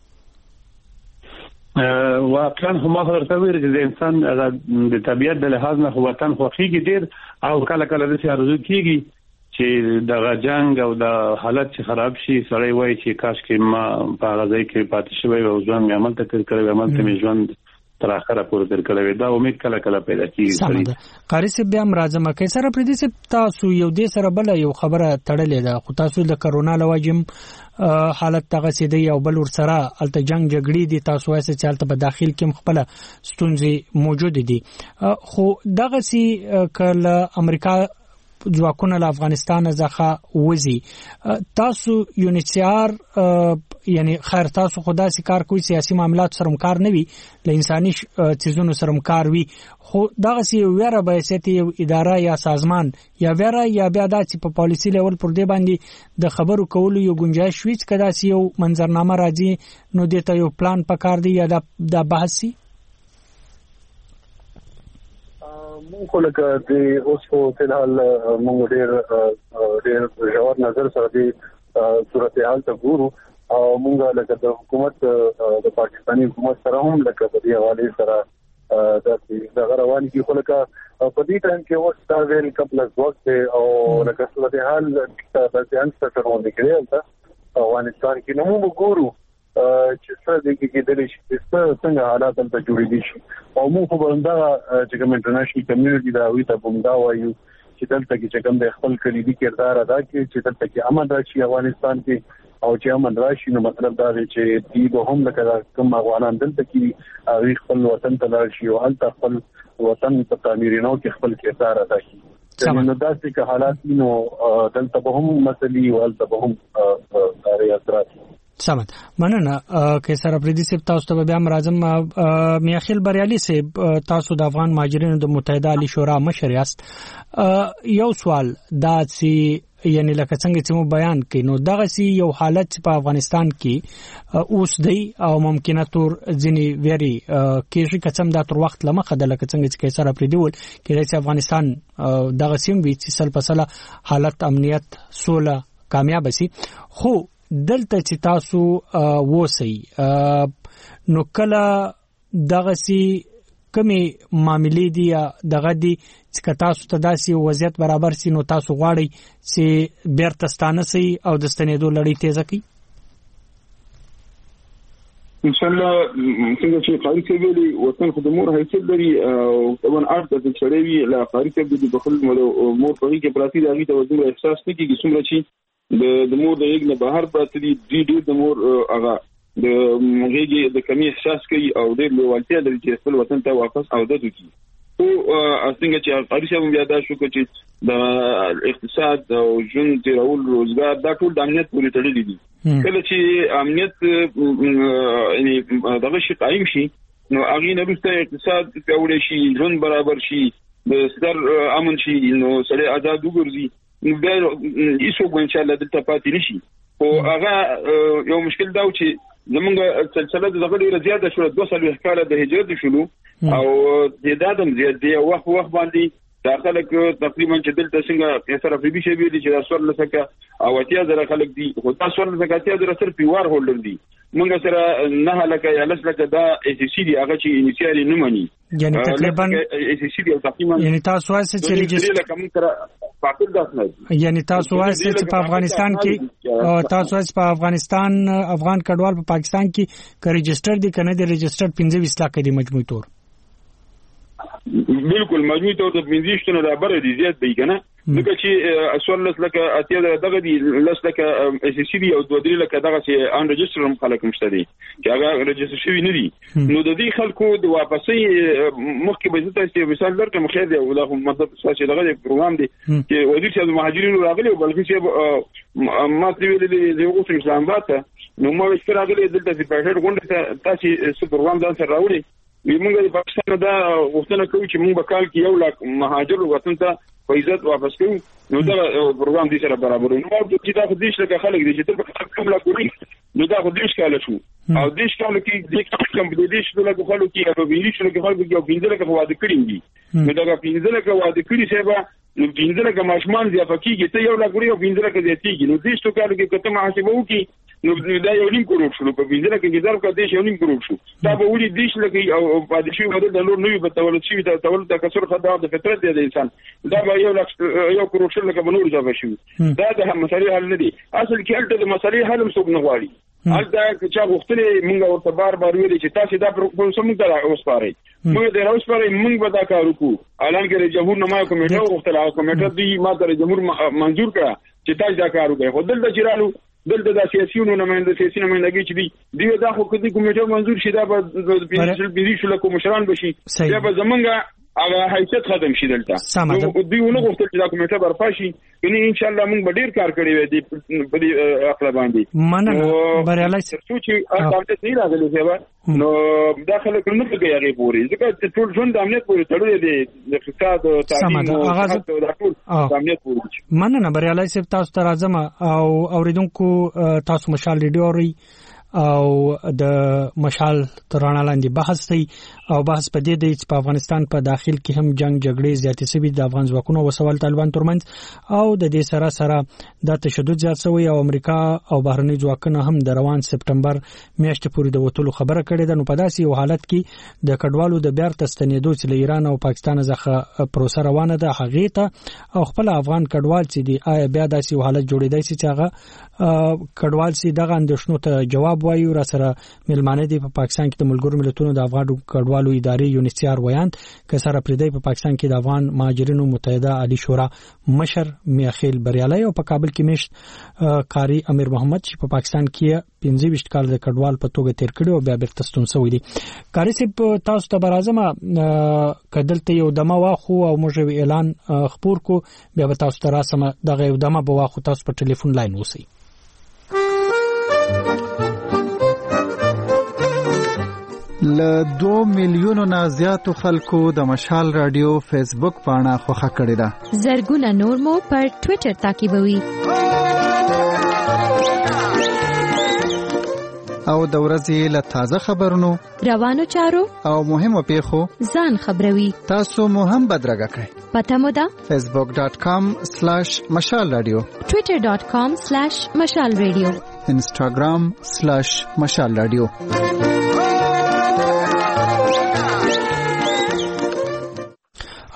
واقعا هم هغه ویل چې انسان د طبيعت د لحاظ نه وطن خوښيږي ډیر او کله د سي ارزو کیږي چې د جنگ او د حالت چې خراب شي سړی وایي چې کاش کې ما په هغه ځای کې پاتې شوی او ځوان مې عمل ته کړی عمل ته مې ژوند تر اخره پورې کړی دا امید کله پیدا کیږي. قاری صاحب بیا مرزمه کوي سره پردي صاحب تاسو یو دې سره بل یو خبره تړلې ده خو تاسو د کرونا لواجم حالت تغه سیدي او بل ور سره الته جنگ جګړې دي تاسو وایي چې الته په داخل کې خپل ستونزې موجود دي خو دغه سي کله امریکا ځواکونه له افغانستان څخه وځي تاسو یونیسیار یعنی خیر تاسو خدا سي کار کوي سیاسي معاملات سره کار نه وي له انساني چیزونو سره کار وي خو دغه سي ویره به سيتي اداره یا سازمان یا ویره یا بیا د په پالیسي لیول پر دې باندې د خبرو کولو یو گنجائش وي چې کدا سي یو منظرنامه راځي نو دته یو پلان پکار دی یا د بحثي مونږ لکه د اوس په فلحال مونږ ډېر ژور نظر سره د صورتحال ته ګورو او مونږ لکه د حکومت د پاکستاني حکومت سره هم لکه په دې حواله سره د روان کی خو لکه په دې ټایم کې اوس دا ویل کپل وخت او لکه صورتحال د ځان سره ورته کېږي افغانستان کې نو موږ ګورو چې څه د کېدل شي څنګه حالات ته جوړې دي او موږ په بندا چې کوم انټرنیشنل کمیونټي دا وي ته بندا وایو چې دلته کې کوم د خپل کلیدي کردار ادا کوي چې دلته کې امن راشي افغانستان کې او چې امن راشي نو مطلب دا دی چې دی به هم لکه کوم افغانان دلته کې خپل وطن ته راشي او هلته خپل وطن په تعمیرینو کې خپل کردار ادا کوي نو دا چې حالات نو دلته به هم مسلې او هلته به هم کاري اثرات سمت مننه کیسر افریدي صاحب تاسو ته بیا مرزم میاخیل بریالي صاحب تاسو د افغان مهاجرینو د متحده علی شورا مشر یاست یو سوال دا چې یعنی لکه څنګه چې مو بیان کینو دغه سی یو حالت په افغانستان کې اوس دی او ممکنه تور ځنی ویری کېږي کچم دا تر وخت لمخه د لکه څنګه چې کیسر افریدي ول کې چې افغانستان دغه سیم وی چې سل پسله حالت امنیت سوله کامیاب شي خو دلته چې تاسو ووسی نو کله دغه سي کمی معاملې دي دغه دي چې تاسو ته داسي وضعیت برابر سي نو تاسو غواړئ چې بیرته ستانه سي او د ستنېدو لړۍ تیزه کړئ. موږ لکه د اوس په فلحال مونږ ډېر ژور نظر سره د صورتحال ته ګورو او مونږ لکه د حکومت د پاکستاني حکومت سره هم لکه په دې حواله سره د صورتحال ان شاء الله څنګه چې قاری کوي وطن خدمور حیثیت لري او طبعا ارته چې شریوي لا قاری کوي د بخل مور په کې پراتی دغه ته وزن احساس نه کیږي څومره چې د مور د یګ نه بهر پاتې دي د مور هغه د موږي د کمی احساس کوي او د لوالتیا د خپل وطن ته واپس او د دوی او څنګه چې قاری شوم بیا دا شو چې د اقتصاد او ژوند تیرول روزګار دا ټول د امنیت پورې تړلي دي کله چې امنیت یعنی دغه شي قائم شي نو هغه نه وروسته اقتصاد پیاوړی شي ژوند برابر شي د ستر امن شي نو سره آزاد وګرځي نو بیا هیڅ وګ ان شاء الله دلته پاتې نشي او هغه یو مشکل دا و چې زمونږ سلسله دغه ډیره زیاته شو 200 کاله د هجرت شروع او تعدادم زیات دی وخت باندې داخله تقریبا چې دلته څنګه پیسې راپېږي شي ویلي چې رسول الله سکه او اتیا زره خلک دي خو تاسو ورته اتیا زره سر پیوار هولډر دي موږ سره نه هلکه یا لسلکه دا ای سی دی هغه چې انیشیالي نه مني یعنی تقریبا ای سی دی تقریبا یعنی تاسو وایي چې ريجستر یعنی تاسو وایي چې په افغانستان کې تاسو وایي په افغان کډوال په پاکستان کې ک ريجستر دي کنه د ريجستر 15 لک دی مجموعي تور بالکل مجموعي تور د 15 نه برابر دي زیات دی کنه دغه چې اصل لکه اتیا دغه دي لکه اس سی بي او 2 لکه دغه چې ان ريجستر هم خلک مشته دي چې هغه ريجستر شوی نه دي نو د دې خلکو د واپسې مخکې به تاسو مثال درکړم خیر دی او دا مطلب چې دغه پروګرام دی چې وزیر صاحب مهاجرینو راغلي او بلکې چې ما تریویل دی یو څه اسلام آباد نو مو وشکر راغلي دلته چې په هر غونډه تاسو پروګرام ځان سره راوړي موږ د پاکستان دا غوښتنه کوي چې موږ په کال کې 1 لک مهاجر وطن ته په عزت واپس کوو نو دا پروګرام دې سره برابر نو چې دا خو دې شله خلک دي چې ته کوم لا کوي نو دا خو دې ښکاله شو او دې ښکاله کې دې کوم دې شله خلکو کې او ویلي شله خلکو کې او پینځله کې واده کړی دي نو دا پینځله کې واده کړی سبا نو پینځله کې ماشمان ځافه کېږي ته یو لا کوي او پینځله کې زیاتېږي نو دې شته کار کې کته محاسبه وکي نو دا یو نیم کروڑ شو په پینځله کې ګذر کړي چې یو نیم کروڑ شو دا به ولې دیش لګي او پاتې شي ودل د نور نوې په تولد شي د تولد د کسر خدای د فطرت دی انسان دا به یو کروڑ شو لکه بنور ځای شي دا د مسلې حل نه دی اصل کې الته د مسلې حل هم څوک نه غواړي الته چې غوښتنې موږ ورته بار ویلي چې تاسو دا پروګرام سم ته اوسپارئ موږ دا اوسپارئ موږ به دا کار وکړو اعلان کړي جمهور نمایه کمیټه وغوښتله او کمیټه دی ماته جمهور منظور کړه چې تاسو دا کار وکړئ خو دلته چیرالو دلته د سیاسيونو سیاسي نمائندګي چې دی دا خو کدي کمیټه منظور شي دا به د شل کوم مشران بشي دا به زمونږه هغه حیثیت ختم شي دلته دویونه غوښتل چې دا کمیټه برپا شي یعنی ان شاء الله موږ به ډیر کار کړی وي د خپل باندې مننه بریالي چې اقامت نه راغلی سبا نو داخله کړنه کوي هغه پوری ځکه چې ټول ژوند د امنیت پورې تړلې دي د اقتصاد او تعلیم او ټول امنیت پورې مننه بریالي سپ تاسو ته راځم او اوریدونکو تاسو مشال ریډیو اوري او د مشال ترانه لاندې بحث دی او بحث په دې دی چې په افغانستان په داخل کې هم جنگ جګړې زیاتې شوي د افغان ځواکونو او سوال طالبان ترمنځ او د دې سره د تشدد زیات شوی او امریکا او بهرني ځواکونه هم د روان سپټمبر میاشتې پورې د وټولو خبره کړې ده نو په داسې یو حالت کې د کډوالو د بیرته ستنېدو چې له ایران او پاکستان څخه پروسه روانه ده هغه ته او خپل افغان کډوال چې دی آیا بیا داسې یو حالت جوړېدای شي چې هغه کډوال سي دغه اندېښنو ته جواب وایي را سره ملمانه دي په پاکستان کې د ملګرو ملتونو د افغان کډوالو ادارې یونیسیار ویاند کسره پردی په پاکستان کې د افغان مهاجرینو متحده عالی شورا مشر میاخیل بریالي او په کابل کې مشت قاری امیر محمد چې په پاکستان کې 15 کال د کډوال په توګه تیر کړي او بیا بیرته ستون شوی دي قاری صاحب تاسو ته برازمه کدلته یو دمه واخو او موږ اعلان خبر کو بیا تاسو ته راسمه دغه یو دمه به واخو تاسو په ټلیفون لاین وسی ل 2 میلیونو نه زیاتو خلکو د مشال رادیو فیسبوک پاڼه خوښه کړې ده زرګونه نور مو پر ټوئیټر تعقیبوي او د ورځې له تازه خبرونو روانو چارو او مهمو پیښو ځان خبروي تاسو مو هم بدرګه کړئ پته مو ده facebook.com/mashalradio twitter.com/mashalradio instagram/mashalradio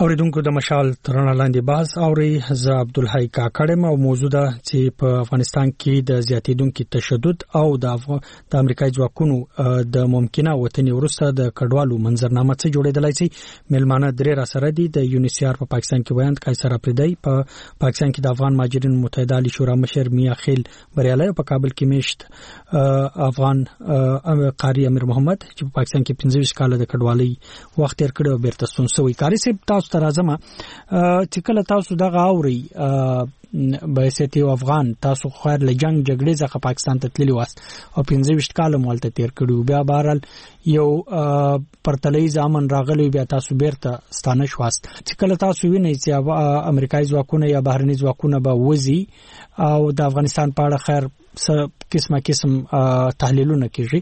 اوریدونکو د مشال ترانه لاندې بحث اوري ز عبدالحی کاکړم او موضوع ده چې په افغانستان کې د زیاتیدونکو تشدد او د امریکایي ځواکونو د ممکنه وطني ورسته د کډوالو منظرنامه څخه جوړېدلای شي. ملمانه درې را سره دي د یونیسیار په پاکستان کې ویاند قیصر افریدی په پاکستان کې د افغان مهاجرینو متحده علی شورا مشر میا خیل بریالی په کابل کې میشت افغان قاری امیر محمد چې په پاکستان کې 15 کال د کډوالۍ وخت تیر کړو او بیرته ستون شوی. کاری سي تاسو ته راځم چې کله تاسو دغه اوري بایستی افغان تاسو خیر له جنگ جګړې ځخه پاکستان ته تللی واست او 15 کال مولته تیر کړو بیا بهرال یو پرتلې ځامن راغلی بیا تاسو بیرته ستانه شواست. چې کله تاسو وینئ چې امریکایي ځواکونه یا بهرني ځواکونه به وځي او د افغانستان په اړه خیر قسم تحلیلونه کیږي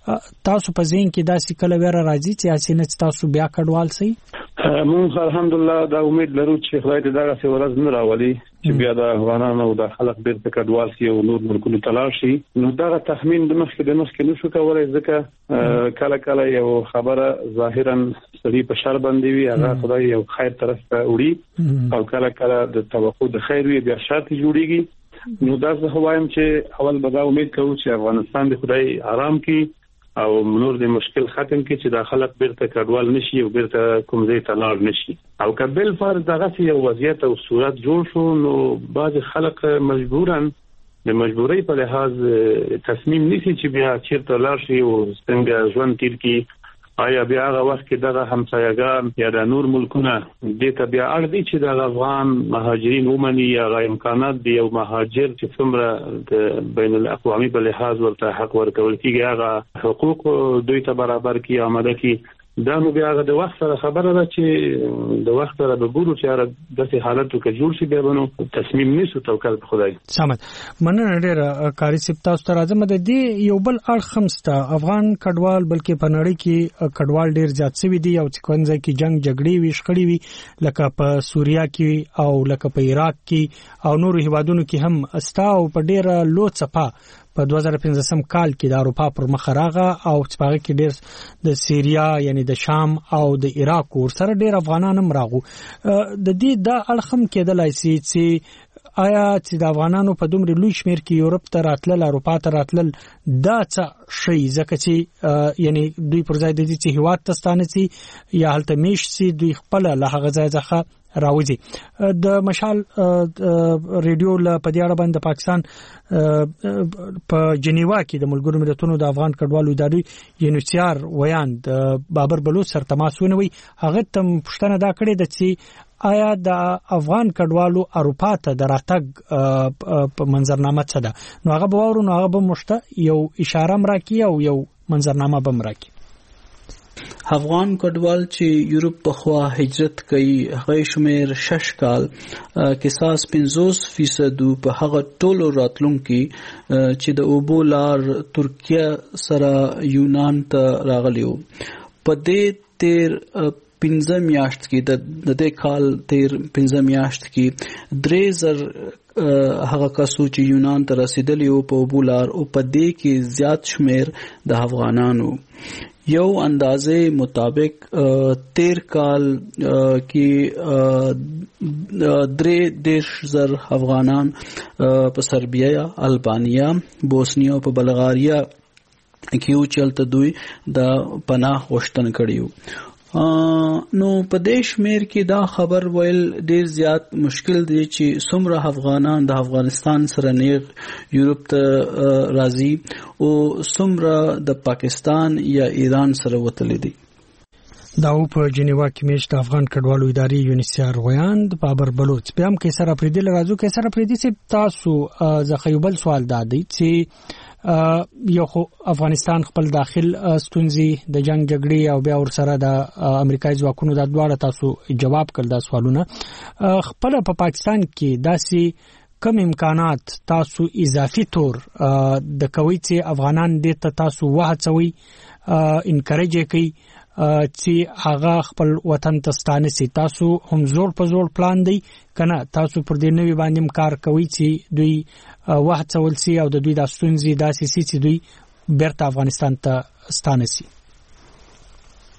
تاسو په ذهن کې دا سکه ویره راځي چې اسینه تاسو بیا کډوال سي؟ مونږ الحمدلله دا امید لرو چې خدای دې دا څه ورځ نه راولي چې بیا د افغانانو او د خلک بیرته کډوال سي او نور ملکونو تلار شي. نو دا تخمین د مخکې نشو کولای ځکه کله کله یو خبره ظاهرا سړي په شر باندې وي هغه خدای یو خیر طرف ته وړي او کله کله د توقع د خیر وي بیا شرط جوړيږي. نو دا زه وایم چې اول به دا امید کوو چې افغانستان د خدای آرام کړي او نور د مشکل ختم کړي چې د خلک بیرته کډوال نشي او بیرته کوم ځای ته لاړ نشي. او کبل فرض دغه یو وضعیت او صورت جوړ شو نو بعض خلک مجبورن د مجبورۍ په لحاظ تصمیم نیسي چې بیا چیرته لاړ شي او څنګه ژوند تیر کړي. آیا بیا هغه وخت کې دغه همسایگان یا د نور ملکونه د ته بیا اړ دي چې د افغان مهاجرین ومني یا غیر امکانات دی او مهاجر چې څومره د بین الاقوامي په لحاظ ورته حق ورکول کیږي هغه حقوق دوی ته برابر کی آماده کی. دا نو بیا د وخت سره خبره ده چې د وخت سره به ګورو چې داسې حالتو کې جوړ شي بیا نو تصمیم نیسو توکل په خدای. سمت مننه ډېر کاری سپ تاسو ته راځم د دې یو بل اړخ خمسته افغان کډوال بلکې په نړۍ کې کډوال ډېر زیات شوی دی او چې کومځای کې جنگ جګړې وي شخړې وي لکه په سوریا کې او لکه په عراق کې او نور هیوادونو کې هم استا او په ډېر لو څپا په 2015 کال کې د اروپا پر مخ راغه او چې هغه کې ډېر د سیریا یعنی د شام او د عراق ور سره ډېر افغانان هم راغو. د دې د اړخم کېدلای شي چې آیا چې د افغانانو په دومره لوی شمیر کې یورپ ته راتلل اروپا ته راتلل دا څه شي ځکه چې یعنی دوی پر ځای د دې چې هیواد ته ستانه سي یا هلته میش سي دوی خپل له هغه ځای ځخه راوځي. د مشال ریډیو له پدیاړه باندې پاکستان په جنیوا کې د ملګرو ملتونو د افغان کډوالو ادارې یونیسیار ویاند بابر بلوچ سره تماس ونوي هغه تم پښتنه دا کړې د چې آیا د افغان کډوالو اروپا ته د راتګ په منظرنامه څه ده نو هغه به ورو نو هغه به مشته یو اشاره مرکي او یو منظرنامه به مرکي. افغان کډوال چې یورپ په خوا هجرت کوي هغه شمیر 6 کال کې 50% په هغه ټولو راتلونکو چې د اوبولار ترکیه سره یونان ته راغلیو په دې تیر 15 میاشت کې د دې کال تیر 15 میاشت کې 3000 هغه کسو چې یونان ته رسیدلی او په اوبولار او په دې کې زیات شمیر د افغانانو یو اندازې مطابق 13 کال کې 30,000 افغانان په سربیا، البانیا، بوسنیا او په بلغاریا کې چلته دوی د پناه غوښتنه کړې. نو په دې شمیر کې دا خبر ویل ډیر زیات مشکل دی چې څومره افغانان د افغانستان سره نیغ یورپ ته راځي او څومره د پاکستان یا ایران سره وتلی دي. دا په جنیوا کې میشت افغان کډوالو ادارې یونیسیار غویاند بابر بلوچ په هم کې سره پریدل راځو کې سره پریدي چې تاسو زخیوبل سوال دادی چې یو افغانستان خپل داخل ستونزې د جنگ جګړې او بیا ور سره د امریکایي ځواکونو د دواړه تاسو جواب کړل دا سوالونه خپل په پاکستان کې داسې کم امکانات تاسو اضافي تور د کوي چې افغانان دې ته تاسو وهڅوي انکریج کوي چې هغه خپل وطن ته ستانه سي تاسو هم زور په زور پلان دی کنه تاسو پر دې نوې باندې کار کوي چې دوی وهڅول سي او د دوی د ستونزې داسې سي چې دوی بیرته افغانستان ته ستانه سي.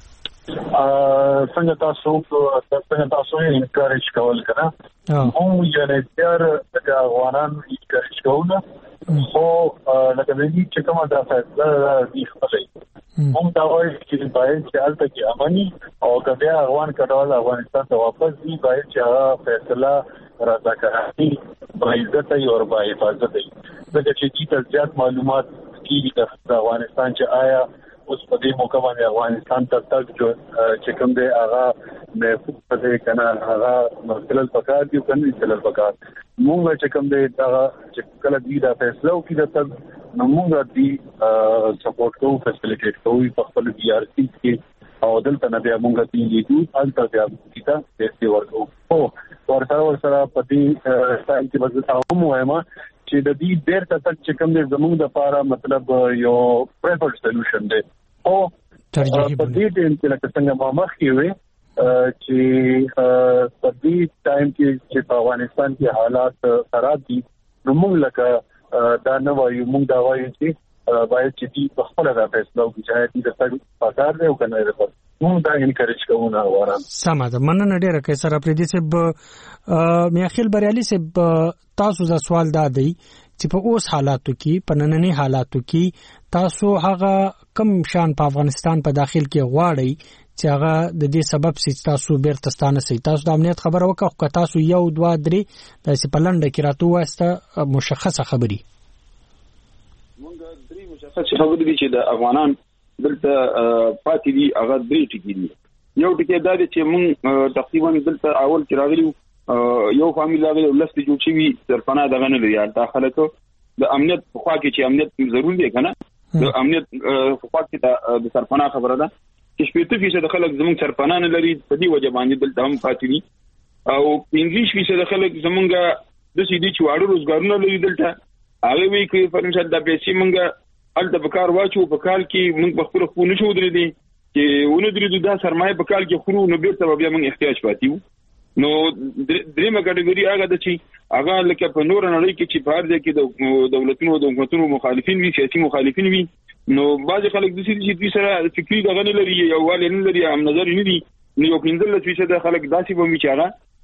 څنګه تاسو یې انکریج کول کنه هم یې تر افغانان انکریج کوله خو لکه دې چې کومه دا فیصله دی خپلې هم دا وایي چې باید چې البته کې امني او کله افغان کډوال افغانستان ته واپس دي باید چې فیصله راځه کوي باعزت او باحفاظت دي ځکه چې زیات معلومات کیږي د افغانستان چې آیا اوس په دې موقع باندې افغانستان ته تک چې کوم دی هغه محفوظ پدې کنه هغه مثلا پکار دی کنه مثلا پکار موږ چې کوم دی هغه چې کله دی دا فیصله وکړي د تک موږ دی سپورټ کوو فیسیلیټیټ کوو په خپل بي ار سي کې او دلته نه بیا موږ دی لیدو البته بیا کیته دې ورکو او ورسره په دې ځای کې وځو وایم چې د دې ډېر تک چې کوم دی زموږ د لپاره مطلب یو پریفرډ سولوشن دی او په دې ټیم کې لکه څنګه ما مخکې وې چې په دې ټایم کې چې په افغانستان کې حالات خراب دي نو موږ لکه دا نه وایو موږ دا وایو چې باید چې دې په خپل دا فیصله وکړي چې دې د څه پکار دی او کنه دا موږ دا انکریج کوو نه واره سم ده مننه ډیره کې سره پرې دې سب میاخیل بریالي سب تاسو دا سوال دا دی چې په اوس حالاتو کې په نننی حالاتو کې تاسو هغه کم شان په افغانستان په داخل کې غواړي چې هغه د دې سبب چې تاسو بیرته ستانه سي تاسو د امنیت خبره وکړه خو تاسو یو دوا درې د سپلنډ کې راتو واسطه مشخصه خبري مونږ درې مشخصه خبرې دي چې د افغانان دلته پاتې دي هغه درې ټکي دي یو ټکی دا دی چې مونږ تقریبا دلته اول چې راغلي یو فامیل راغلی ولست جوړ شي سرپناه دغه نه لري دا خلک د امنیت په خوا کې چې امنیت ضروري دی کنه د امنیت په خوا کې د سرپناه خبره ده چې 80% خلک زموږ سرپناه نه لري په دې وجه باندې دلته هم پاتې دي او 15% خلک زموږ د سیدي چواړو روزګارونه لري دلته هغه وی کوي په مثال د پیسې مونږ الته په کار واچو په کال کې مونږ په خپل خو نشو درې دي چې ونه درې دا سرمایه په کال کې خورو نو بیرته بیا مونږ احتیاج پاتیو نو درېمه کټګوري هغه د چې هغه لکه په نور نړۍ کې چې بهر ځای کې د دولتونو او حکومتونو مخالفین وي سیاسي مخالفین وي نو بعض خلک د سړي چې سره فکری دغه نه لري یو والي نه لري هم نظر نه دي نو یو 15% د خلک داسې به میچاره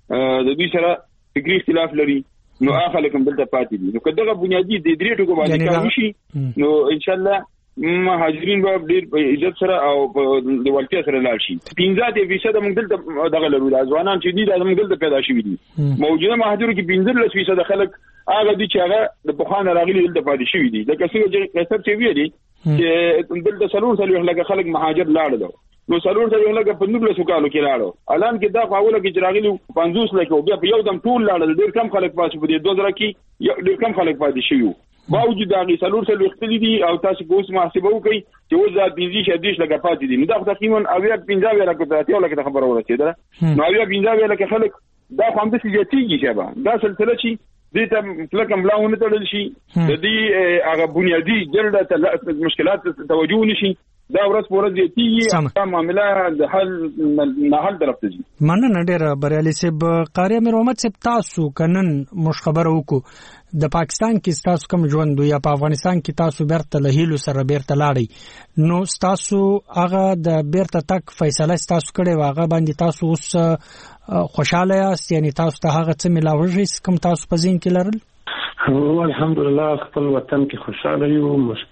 د دې سره فکری اختلاف لري نو هغه خلک هم دلته پاتې دي نو کله بنیادی د درې ټکو باندې کار وشي نو ان شاء الله مهاجرین به ډېر عزت سره او د ولټیا سره لاړ شي 15% موږ دلته دغه لرو د ځوانان چې دي د موږ دلته پیدا شوي دي موجوده مهاجرو کې 15% خلک هغه دي چې هغه د بخانه راغلي دلته پاتې شوي دي لکه څنګه چې کثر چې ویلي چې دلته سلور لکه خلک مهاجر لاړل نو سلور لکه په 19 کالو کې لاړو الان کې دا فاوله کې راغلي 50 لکه بیا په یو دم ټول لاړل ډېر کم خلک پاتې په 2000 کې ډېر کم خلک پاتې شوي باوجود هغه سلور وختلی دي او تاسو کوم محاسبه وکړئ چې وځه 15 لکه پاتې دي نو دا تقریبا اویا 15 لکه ته لکه خبره ورسېده نو اویا 15 لکه خلک دا هم د سیاسي شبه دا سلسله شي دې ته لکه ملاونه تړل شي د دې هغه بنیادی جلده مشکلات توجه نشي دا ورځ په ورځ دي چې معاملې د حل نه حل طرف ته ځي مننه ډېر بریالي صاحب قاری امیر محمد صاحب تاسو کنن مش خبر وکړو د پاکستان کې تاسو کوم ژوند یا په افغانستان کې تاسو بیرته لهیلو سره بیرته لاړی نو تاسو هغه د بیرته تک فیصله تاسو کړې واغه باندې تاسو اوس خوشاله یاست یعنی تاسو ته هغه څه ملاوي کوم تاسو په ذهن کې لرل الحمدلله خپل وطن کې خوشاله یو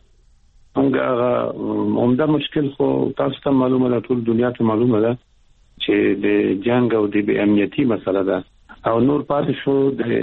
همغه عمده مشکل خو تاسو ته معلومه ده ټول دنیا ته معلومه ده چې د جنگ او د بې امنیتي مسله ده او نور پاتې شو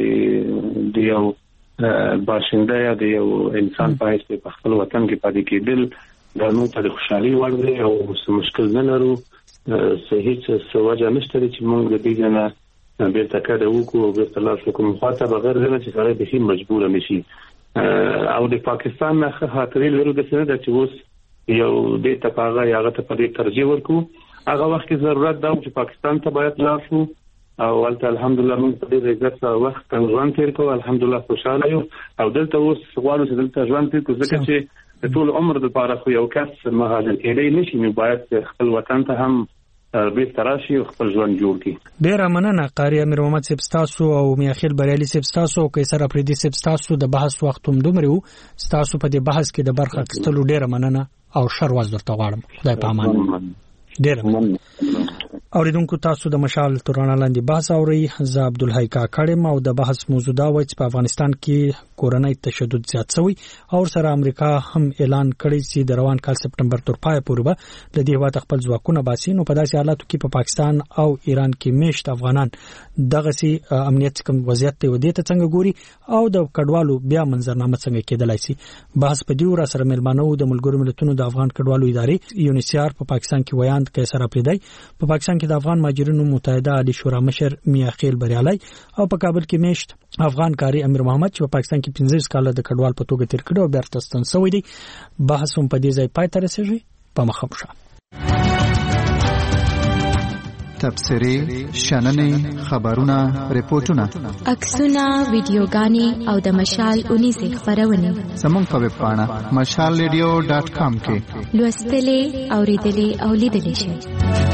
د یو باشنده یا د یو انسان په حیث په خپل وطن کې پاتې کېدل د نو ته خوشحالي ورده او مشکل نه لرو صحیح څه وجه نشته چې موږ د دې نه بیرته کډه وکړو بیرته لاس کوم خاطر بغیر نه چې سره به مجبور نشي او د پاکستان نه خاطرې لرو د څه د چې اوس یو د تپاغه یاغه ته په ترجیح ورکو هغه وخت ضرورت دا چې پاکستان ته باید لاړ شو او ولته الحمدلله موږ په دې عزت وخت ژوند تیر کوو الحمدلله خوشاله یو او دلته اوس غواړو چې دلته ژوند تیر کوو ځکه چې ټول عمر د لپاره خو یو کس مهاجر کېدی نشي نو باید خپل وطن ته هم به تراشي خپل ژوند جوړ کړي ډیر مننه قاری امیر محمد صاحب تاسو او میاخیل بریالي صاحب تاسو او قیصر افریدي صاحب تاسو د بحث وخت هم دومره تاسو په دې بحث کې د برخه اخیستلو ډیر مننه او شر واز درته غواړم خدای په امان ډېر اوریدونکو تاسو د مشال تورانه لاندې بحث اوري. زه عبدالحی کاکړم او د بحث موضوع دا و چې په افغانستان کې کورنۍ تشدد زیات شوی او سره امریکا هم اعلان کړی چې د روان کال سپټمبر تر پای پورې به د دې هیواد خپل ځواکونه باسي. نو په داسې حالاتو کې په پاکستان او ایران کې میشت افغانان دغه سي امنیت کوم وضعیت ته ودی ته څنګه ګوري او د کډوالو بیا منظرنامه څنګه کېدلای شي. بحث په دې ور سره ملمنو د ملګرو ملتونو د افغان کډوالو ادارې یونیسیار په پاکستان کې ویاند قیصر اپریدی، په پاکستان کې د افغان مهاجرینو متحده عالی شورا مشر میا خیل بریالي او په کابل کې میشت افغان کاری امیر محمد چې په پاکستان کې 15 کال د کډوال په توګه تیر کړو او بیرته ستون شوی دی. بحث هم په دې ځای پای ته رسیږي. په مخه شه تبصرې، شننې، خبرونه، ریپورتونه، عکسونه، ویډیوګانې او د مشال 19 خبرونه زموږ په ویب پاڼه mashalradio.com کې لوستلې، اوریدلې او لیدلې شئ.